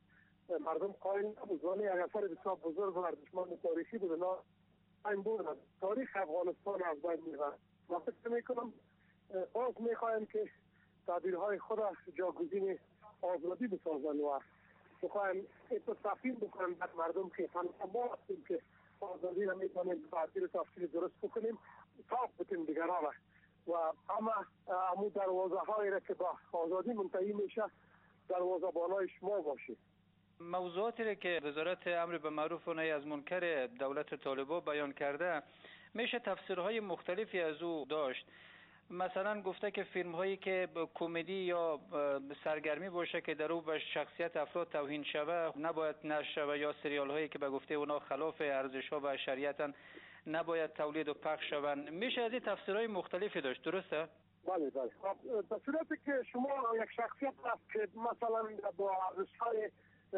مردم قائل نبود، ولی یک اثر بسیار بزرگ و ارزشمند تاریخی بود. نه این بود تاریخ افغانستان از بین می‌رفت. من فکر میکنم باز میخوایم که تعبیرهای خود جاگزین آزادی بسازن و بخوایم تفهیم بکنن در مردم که ما هستیم که آزادی را میتونیم تعبیر تفسیر درست بکنیم، تاق بتیم دیگران و اما امو دروازه هایی را که با آزادی منتهی میشه دروازه بانای شما باشه. موضوعاتی را که وزارت امر به معروف و نهی از منکر دولت طالبان بیان کرده میشه تفسیرهای مختلفی از او داشت. مثلا گفته که فیلم هایی که کمدی یا سرگرمی باشه که در او به شخصیت افراد توهین شوه نباید نشر شوه، یا سریال هایی که به گفته اونا خلاف ارزش ها و شریعتن نباید تولید و پخش شوند. میشه از این تفسیرهای مختلفی داشت، درسته؟ بله بله. در صورتی که شما یک شخصیت هست که مثلا با ارزش های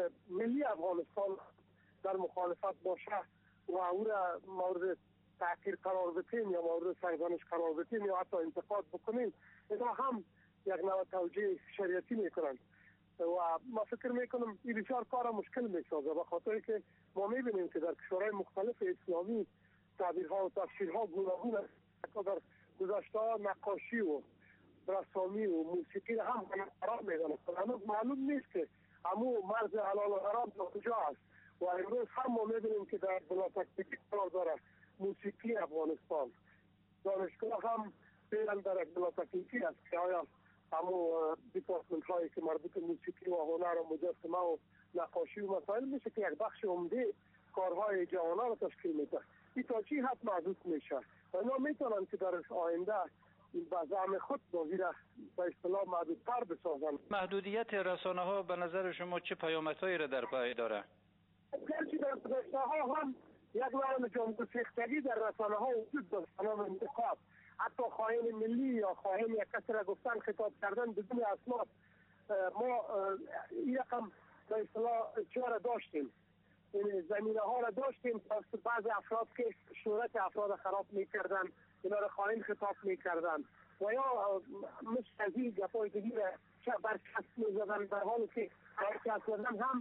ملی افغانستان در مخالفت باشه و او را مورد تحقیر قرار بدیم یا مورد سرزنش قرار بدیم یا حتی انتقاد بکنیم، اینا هم یک نوع توجیه شریعتی میکنند و ما فکر میکنم این بسیار کار مشکل میسازه، به خاطر که ما میبینیم که در کشورهای مختلف اسلامی تعبیرها و تفسیرها گوناگون است. در گذشته نقاشی و رسامی و موسیقی را هم قرار میدانند. هنوز معلوم نیست که همو مرز حلال و حرام کجا است و امروز هم ما میبینیم که در بلاتکلیفی قرار داره موسیقی افغانستان. دانشگاه هم فعلا در یک بلاتکلیفی است که آیا همو دیپارتمنت هایی که مربوط موسیقی و هنر و مجسمه و نقاشی و مسائل میشه که یک بخش عمده کارهای جوانان را تشکیل میده. این تا چی حد محدود میشه و اینا میتونن که در آینده به زعم خود بازی را به اصطلاح محدودتر بسازن. محدودیت رسانه ها به نظر شما چه پیامدهایی را در پی داره؟ گرچه در گذشته ها هم یک نوع جانگسیختگی در رسانه ها وجود داشت، نام انتخاب، حتی خائن ملی یا خائن یک کسی را گفتن خطاب کردن بدون اسناد. ما این رقم به اصطلاح چه را داشتیم، این زمینه ها را داشتیم توسط بعض افراد که شهرت افراد خراب میکردن، اینا را خائن خطاب میکردن و یا مثل از این گپای دیگی را چه برچسب میزدن، در حالی که برچسب زدن هم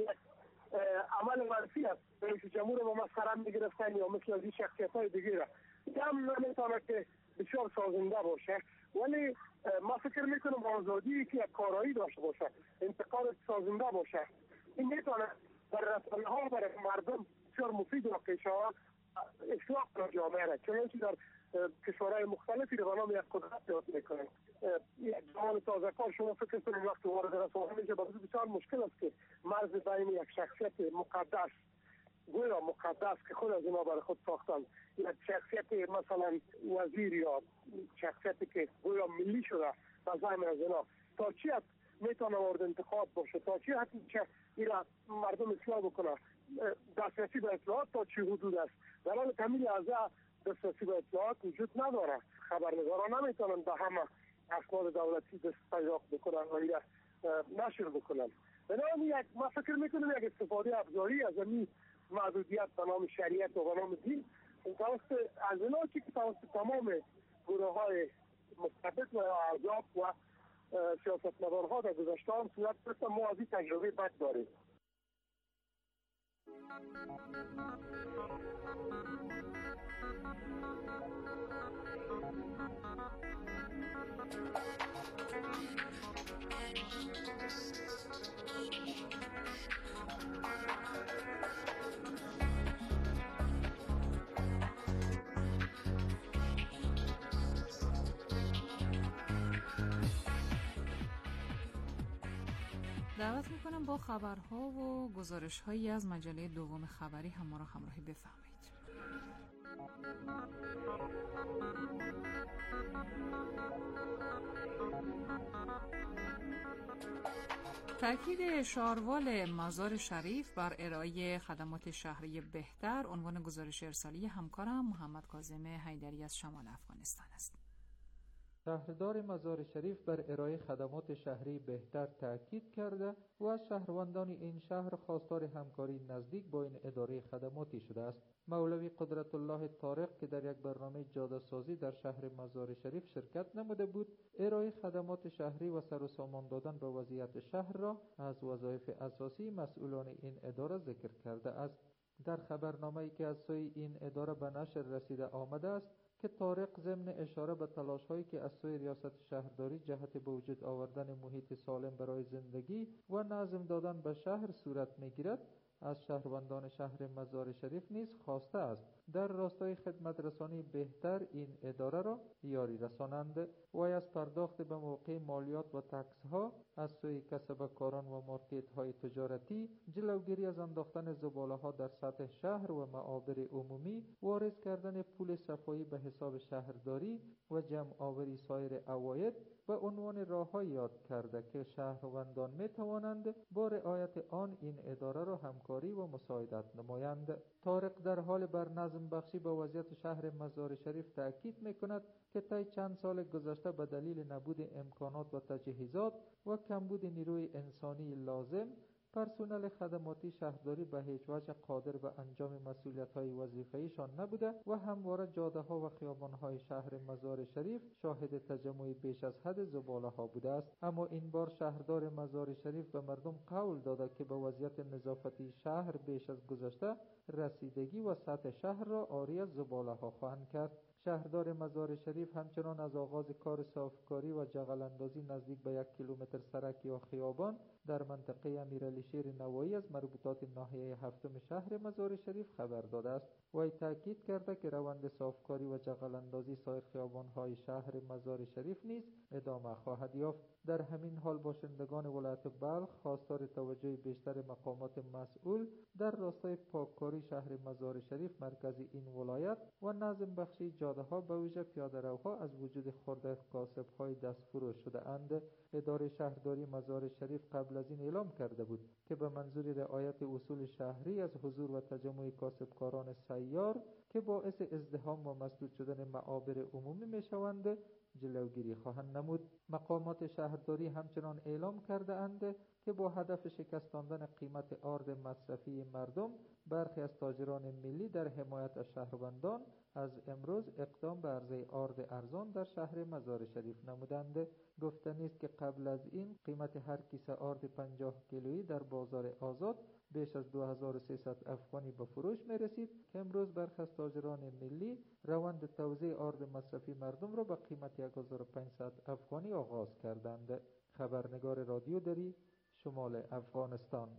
عمل منفی است. رئیس جمهور رو مسخره میگرفتن یا مثل از این شخصیت های دیگه را هم نمیتونه که بسیار سازنده باشه، ولی ما فکر میکنم آزادی که یک کارایی داشته باشه، انتقاد سازنده باشه، این میتونه در رسانه ها برای مردم بسیار مفید واقع شود، اصلاح را جامعه را. چنانچه در کشورهای مختلفی رو به نام یک قدرت یاد میکنه. یک جوان تازه کار شما فکر کنید وقتی وارد رسانه میشه بسیار مشکل است که مرز بین یک شخصیت مقدس، گویا مقدس که خود از اینا برای خود ساختن، یک شخصیت مثلا وزیر یا شخصیتی که گویا ملی شده و زمین از اینا، تا چی حد میتونه مورد انتخاب باشه، تا چی حد میشه اینا مردم اصلاح بکنه، دسترسی به اطلاعات تا چی حدود است. در حال کمیل از دسترسی به اطلاعات وجود نداره، خبرنگاران نمیتونن به همه اسناد دولتی دست پیدا بکنن و اینا نشر بکنن. بنابراین یک ما فکر میکنم یک استفاده ابزاری از این محدودیت به نام شریعت و به نام دین توسط از اینا که توسط تمام گروه های مستبد و احزاب و سیاستمدارها در گذشته هم صورت گرفته. ما از این تجربه بد داریم. دعوت میکنم با خبرها و گزارش‌هایی از مجله دوم خبری هم ما را همراهی بفرمایید. تأکید شاروال مزار شریف بر ارائه خدمات شهری بهتر عنوان گزارش ارسالی همکارم محمد کاظم حیدری از شمال افغانستان است. شهردار مزار شریف بر ارائه خدمات شهری بهتر تاکید کرده و از شهروندان این شهر خواستار همکاری نزدیک با این اداره خدماتی شده است. مولوی قدرت الله طارق که در یک برنامه جاده سازی در شهر مزار شریف شرکت نموده بود، ارائه خدمات شهری و سر و سامان دادن به وضعیت شهر را از وظایف اساسی مسئولان این اداره ذکر کرده است. در خبرنامه‌ای که از سوی این اداره به نشر رسیده آمده است که طارق ضمن اشاره به تلاش‌هایی که از سوی ریاست شهرداری جهت به وجود آوردن محیط سالم برای زندگی و نظم دادن به شهر صورت می‌گیرد، از شهروندان شهر مزار شریف نیز خواسته است در راستای خدمت رسانی بهتر این اداره را یاری رسانند و از پرداخت به موقع مالیات و تکس ها از سوی کسبکاران و مارکت های تجارتی، جلوگیری از انداختن زباله ها در سطح شهر و معابر عمومی، واریز کردن پول صفایی به حساب شهرداری و جمع آوری سایر عواید به عنوان راه‌های یاد کرده که شهروندان می توانند با رعایت آن این اداره را همکاری و مساعدت نمایند. طارق در حال بر نظم بخشی به وضعیت شهر مزار شریف تأکید می کند که طی چند سال گذشته به دلیل نبود امکانات و تجهیزات و کمبود نیروی انسانی لازم، پرسنل خدماتی شهرداری به هیچ وجه قادر به انجام مسئولیت‌های وظیفه‌ایشان نبوده و همواره جاده‌ها و خیابان‌های شهر مزار شریف شاهد تجمع بیش از حد زباله‌ها بوده است. اما این بار شهردار مزار شریف به مردم قول داده که به وضعیت نظافتی شهر بیش از گذشته رسیدگی و سطح شهر را عاری از زباله‌ها خواهند کرد. شهردار مزار شریف همچنان از آغاز کار صافکاری و جغل اندازی نزدیک به یک کیلومتر سرک یا خیابان در منطقه امیرعلی شیر نوایی از مربوطات ناحیه هفتم شهر مزار شریف خبر داده است. وی تاکید کرده که روند صافکاری و جغل اندازی سایر خیابان‌های شهر مزار شریف نیز ادامه خواهد یافت. در همین حال باشندگان ولایت بلخ خواستار توجه بیشتر مقامات مسئول در راستای پاککاری شهر مزار شریف مرکز این ولایت و نظم بخشی جاده‌ها به ویژه پیاده‌روها از وجود خرده کاسب‌های دستفروش شده اند. اداره شهرداری مزار شریف قبل از این اعلام کرده بود که به منظور رعایت اصول شهری از حضور و تجمع کاسبکاران سیار که باعث ازدحام و مسدود شدن معابر عمومی میشوند جلوگیری خواهند نمود. مقامات شهرداری همچنان اعلام کرده اند که با هدف شکستاندن قیمت آرد مصرفی مردم، برخی از تاجران ملی در حمایت از شهروندان از امروز اقدام به عرضه آرد ارزان در شهر مزار شریف نمودند. گفتنی است که قبل از این قیمت هر کیسه آرد پنجاه کیلویی در بازار آزاد بیش از دو هزار و سیصد افغانی به فروش می رسید که امروز برخی از تاجران ملی روند توزیع آرد مصرفی مردم را به قیمت یک هزار و پانصد افغانی آغاز کردند. خبرنگار رادیو دری، شمال افغانستان.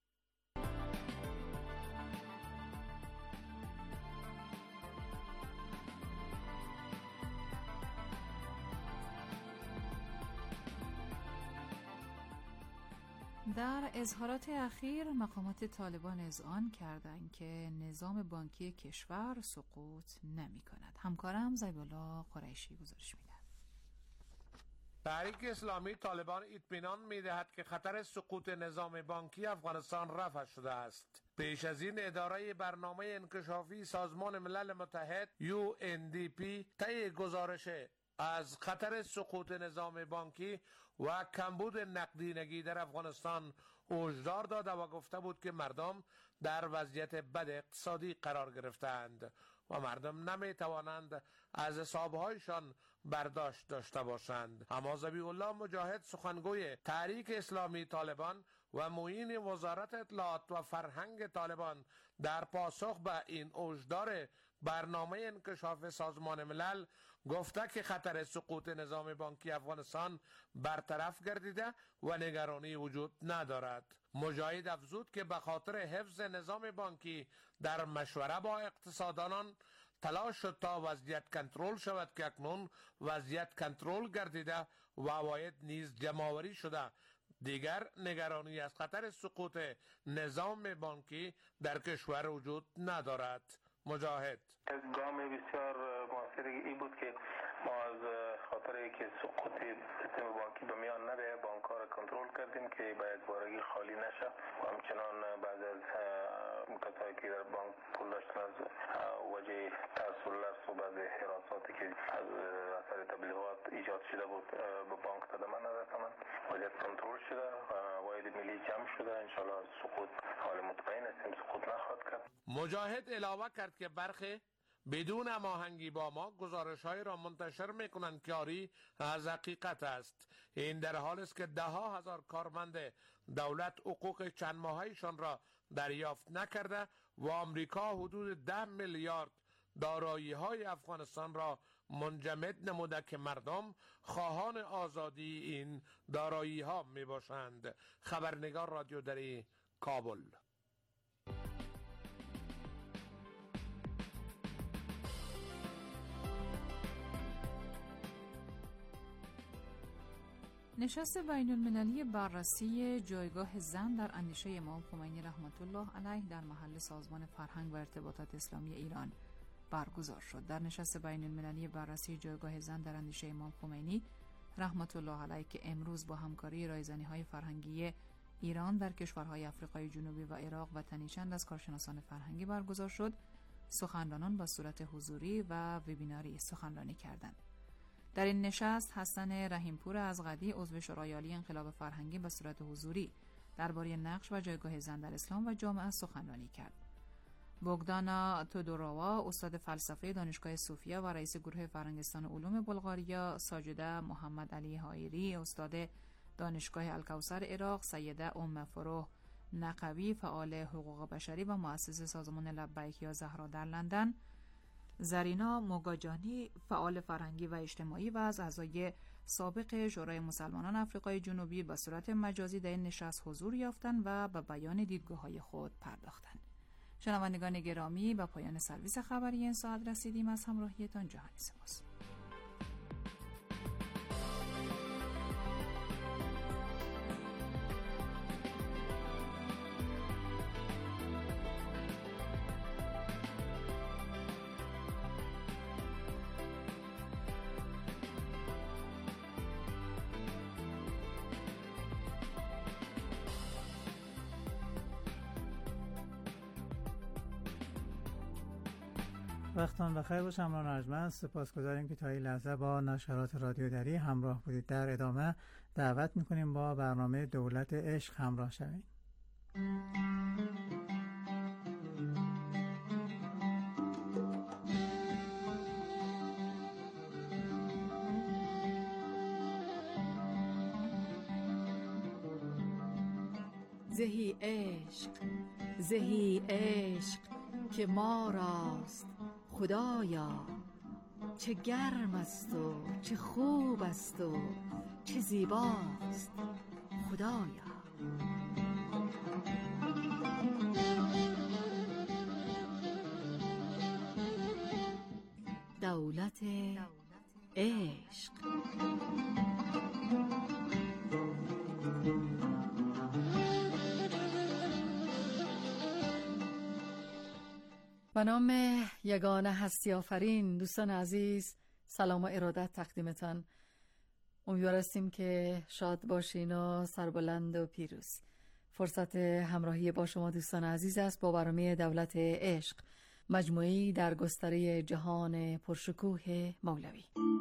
در اظهارات اخیر مقامات طالبان اذعان کردند که نظام بانکی کشور سقوط نمی کند. همکارم زیبالله قریشی گزارش می‌دهد. تحریک اسلامی طالبان اطمینان می‌دهد که خطر سقوط نظام بانکی افغانستان رفع شده است. پیش از این اداره برنامه انکشافی سازمان ملل متحد یو ان دی پی طی گزارش از خطر سقوط نظام بانکی و کمبود نقدینگی در افغانستان هشدار داده و گفته بود که مردم در وضعیت بد اقتصادی قرار گرفتند و مردم نمی توانند از حسابهایشان برداشت داشته باشند. اما ذبیح الله مجاهد، سخنگوی تحریک اسلامی طالبان و معین وزارت اطلاعات و فرهنگ طالبان، در پاسخ به این هشدار برنامه انکشاف سازمان ملل گفته که خطر سقوط نظام بانکی افغانستان برطرف گردیده و نگرانی وجود ندارد. مجاهد افزود که به خاطر حفظ نظام بانکی در مشوره با اقتصاددانان تلاش شد تا وضعیت کنترل شود که اکنون وضعیت کنترل گردیده و عواید نیز جمع‌آوری شده. دیگر نگرانی از خطر سقوط نظام بانکی در کشور وجود ندارد. مجاهد: گام بسیار موثری این بود که ما از خاطر که سقوط سیستم بانکی به میان نره بانک‌ها را کنترل کردیم که به یک بارگی خالی نشه و همچنان بعد از کسایی که در بانک پول داشتن از وجه ترس و لرز و بعضی حراساتی که از اثر تبلیغات ایجاد شده بود به بانک تا من نرساند. وضعیت کنترل شده، واحد ملی جمع شده، انشالله سقوط حال مطمئن هستیم سقوط نخواهد کرد. مجاهد علاوه کرد که برخی بدون هماهنگی با ما گزارش‌های را منتشر می‌کنند که آری از حقیقت است. این در حالی است که ده ها هزار کارمند دولت حقوق چند ماهه‌شان را دریافت نکرده و آمریکا حدود ده میلیارد دارایی‌های افغانستان را منجمد نموده که مردم خواهان آزادی این دارایی‌ها میباشند. خبرنگار رادیو دری کابل. نشست بین المللی بررسی جایگاه زن در اندیشه امام خمینی رحمت الله علیه در محل سازمان فرهنگ و ارتباطات اسلامی ایران برگزار شد. در نشست بین المللی بررسی جایگاه زن در اندیشه امام خمینی رحمت الله علیه که امروز با همکاری رایزنی‌های فرهنگی ایران در کشورهای آفریقای جنوبی و عراق و تنی چند از کارشناسان فرهنگی برگزار شد، سخنرانان با صورت حضوری و وبیناری سخنرانی کردند. در این نشست حسن رحیمپور از قدی عضو شورای عالی انقلاب فرهنگی به صورت حضوری درباره نقش و جایگاه زن در اسلام و جامعه سخنرانی کرد. بوگدانا تودورووا استاد فلسفه دانشگاه صوفیا و رئیس گروه فرهنگستان علوم بلغاریا، ساجده محمد علی هایری استاد دانشگاه الکوثر عراق، سیده ام فروح نقوی فعال حقوق بشری و مؤسس سازمان لبیک یا زهرا در لندن، زرینا موگاجانی فعال فرهنگی و اجتماعی و از اعضای سابق شورای مسلمانان آفریقای جنوبی به صورت مجازی در این نشست حضور یافتند و به بیان دیدگاه‌های خود پرداختند. شنوندگان گرامی، به پایان سرویس خبری این ساعت رسیدیم. از همراهیتان جهانی سپاس. وقتان بخیر باشه. همراهان ارجمند، سپاسگزاریم که تا این لحظه با نشرات رادیو دری همراه بودید. در ادامه دعوت میکنیم با برنامه دولت عشق همراه شوید. زهی عشق زهی عشق که ما راست خدایا، چه گرم است و چه خوب است و چه زیباست خدایا. دولت عشق. به نام یگانه هستی آفرین، دوستان عزیز سلام و ارادت تقدیمتان. امیدوار هستیم که شاد باشین و سربلند و پیروز. فرصت همراهی با شما دوستان عزیز است با برنامه دولت عشق، مجموعی در گستره جهان پرشکوه مولوی.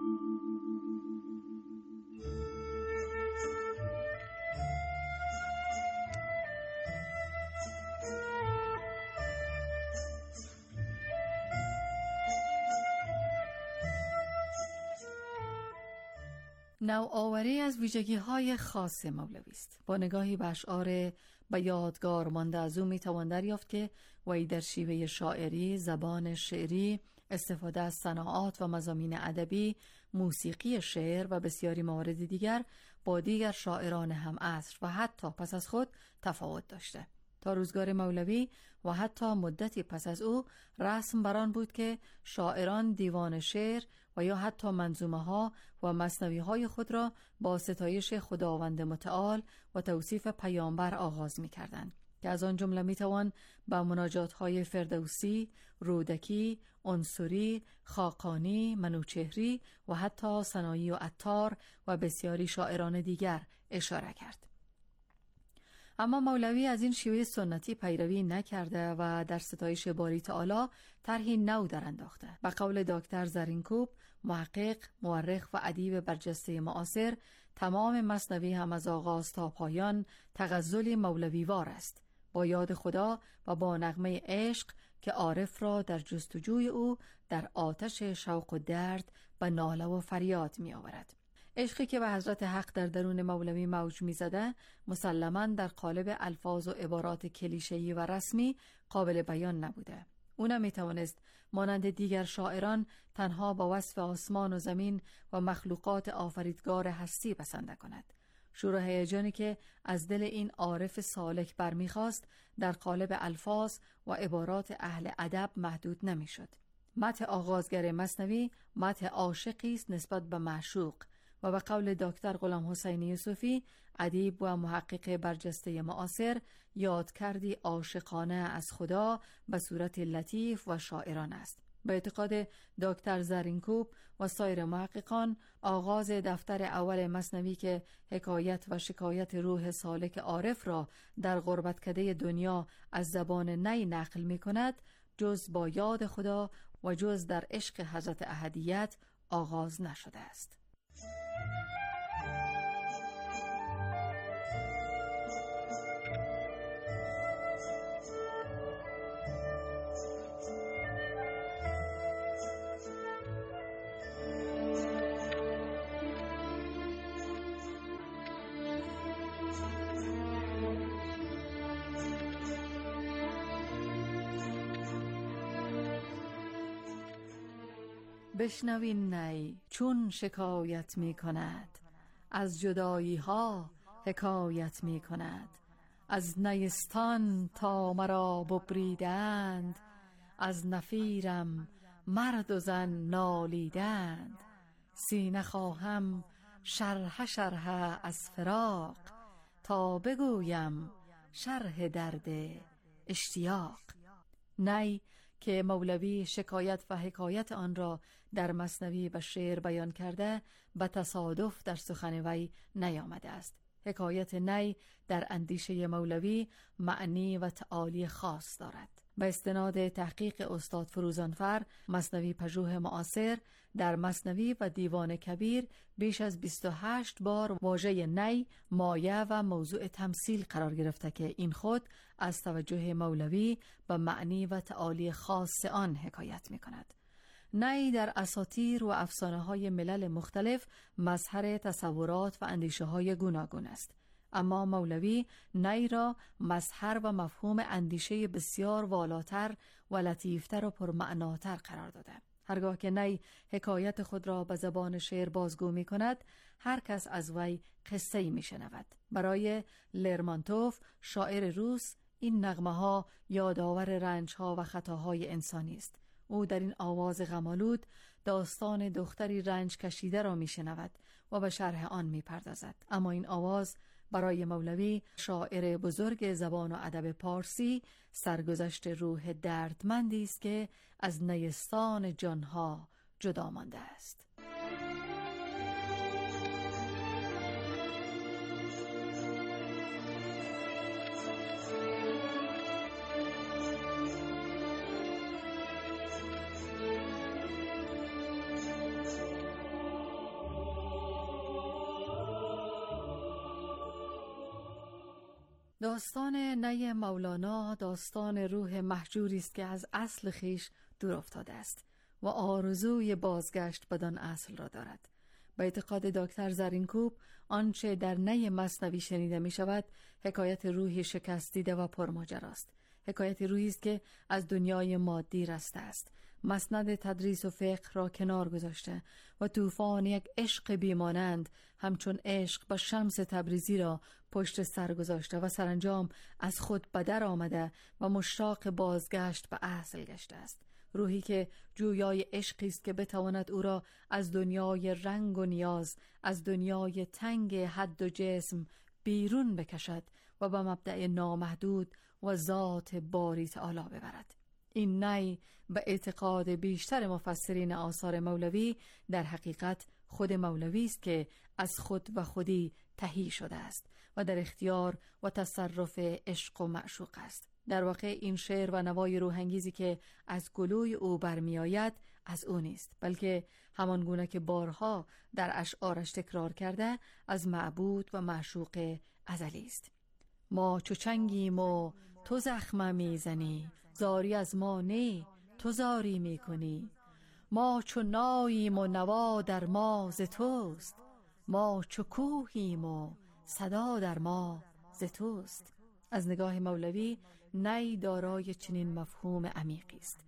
نوآوری از ویژگی‌های خاص مولوی است. با نگاهی به اشعار به یادگار مانده از او می‌توان دریافت که وی در شیوه شاعری، زبان شعری، استفاده از صناعات و مضامین ادبی، موسیقی شعر و بسیاری موارد دیگر با دیگر شاعران هم عصر و حتی پس از خود تفاوت داشته. تا روزگار مولوی و حتی مدتی پس از او رسم بران بود که شاعران دیوان شعر و یا حتی منظومه ها و مثنوی های خود را با ستایش خداوند متعال و توصیف پیامبر آغاز می کردند که از آن جمله می توان با مناجات های فردوسی، رودکی، عنصری، خاقانی، منوچهری و حتی سنایی و عطار و بسیاری شاعران دیگر اشاره کرد. اما مولوی از این شیوه سنتی پیروی نکرده و در ستایش باری تعالی طرحی نو در انداخته. به قول دکتر زرینکوب، محقق، مورخ و ادیب برجسته معاصر، تمام مثنوی هم از آغاز تا پایان تغزلی مولویوار است، با یاد خدا و با نغمه عشق که عارف را در جستجوی او در آتش شوق و درد و ناله و فریاد می آورد. عشقی که به حضرت حق در درون مولوی موج می زده مسلماً در قالب الفاظ و عبارات کلیشه‌ای و رسمی قابل بیان نبوده. او نمی توانست مانند دیگر شاعران تنها با وصف آسمان و زمین و مخلوقات آفریدگار هستی بسنده کند. شور و هیجانی که از دل این عارف سالک برمیخواست در قالب الفاظ و عبارات اهل ادب محدود نمیشد. متن آغازگر مثنوی متن عاشقی است نسبت به معشوق و به قول دکتر غلام حسین یوسفی، ادیب و محقق برجسته معاصر، یاد کردی عاشقانه از خدا به صورت لطیف و شاعرانه است. به اعتقاد دکتر زرینکوب و سایر محققان، آغاز دفتر اول مثنوی که حکایت و شکایت روح سالک عارف را در غربتکده دنیا از زبان نی نقل می کند، جز با یاد خدا و جز در عشق حضرت احدیت آغاز نشده است. بشنوین نی چون شکایت می کند، از جدایی ها حکایت می کند. از نیستان تا مرا ببریدند، از نفیرم مرد و زن نالیدند. سینه خواهم شرح شرح از فراق، تا بگویم شرح درد اشتیاق. نی که مولوی شکایت و حکایت آن را در مثنوی به شعر بیان کرده، به تصادف در سخن وی نیامده است. حکایت نی در اندیشه مولوی معنی و تعالی خاص دارد. به استناد تحقیق استاد فروزانفر، مثنوی پژوه معاصر، در مثنوی و دیوان کبیر بیش از بیست و هشت بار واژه نی مایه و موضوع تمثیل قرار گرفته که این خود از توجه مولوی به معنی و تعالی خاص آن حکایت می کند. نی در اساطیر و افسانه های ملل مختلف مظهر تصورات و اندیشه های گوناگون است، اما مولوی نی را مظهر و مفهوم اندیشه بسیار والاتر و لطیفتر و پرمعناتر قرار داده. هرگاه که نی حکایت خود را به زبان شعر بازگو می کند، هر کس از وی قصه‌ای می شنود. برای لرمانتوف، شاعر روس، این نغمه ها یادآور رنج ها و خطاهای انسانی است. او در این آواز غم‌آلود داستان دختری رنج کشیده را می شنود و به شرح آن می پردازد. اما این آواز برای مولوی، شاعر بزرگ زبان و ادب پارسی، سرگذشت روح دردمندی است که از نیستان جانها جدا مانده است. داستان نی مولانا داستان روح محجوری است که از اصل خیش دور افتاده است و آرزوی بازگشت بدان اصل را دارد. به اعتقاد دکتر زرینکوب، آنچه در نی مثنوی شنیده می شود حکایت روحی شکست دیده و پرماجراست. حکایت روحی است که از دنیای مادی رسته است، مسند تدریس و فقه را کنار گذاشته و طوفان یک عشق بیمانند همچون عشق با شمس تبریزی را پشت سر گذاشته و سرانجام از خود بدر آمده و مشتاق بازگشت به اصل گشته است. روحی که جویای عشقی است که بتواند او را از دنیای رنگ و نیاز، از دنیای تنگ حد و جسم بیرون بکشد و به مبدأ نامحدود و ذات باری تعالی ببرد. این نی به اعتقاد بیشتر مفسرین آثار مولوی در حقیقت خود مولوی است که از خود و خودی تهی شده است و در اختیار و تصرف عشق و معشوق است. در واقع این شعر و نوای روحانگیزی که از گلوی او برمی آید از او نیست، بلکه همان گونه که بارها در اشعارش تکرار کرده از معبود و معشوق ازلی است. ما چو چنگیم و تو زخمه میزنی، زاری از ما نه تو زاری میکنی. ما چو ناییم و نوا در ما ز توست، ما چو کوهیم و صدا در ما ز توست. از نگاه مولوی نی دارای چنین مفهوم عمیقی است.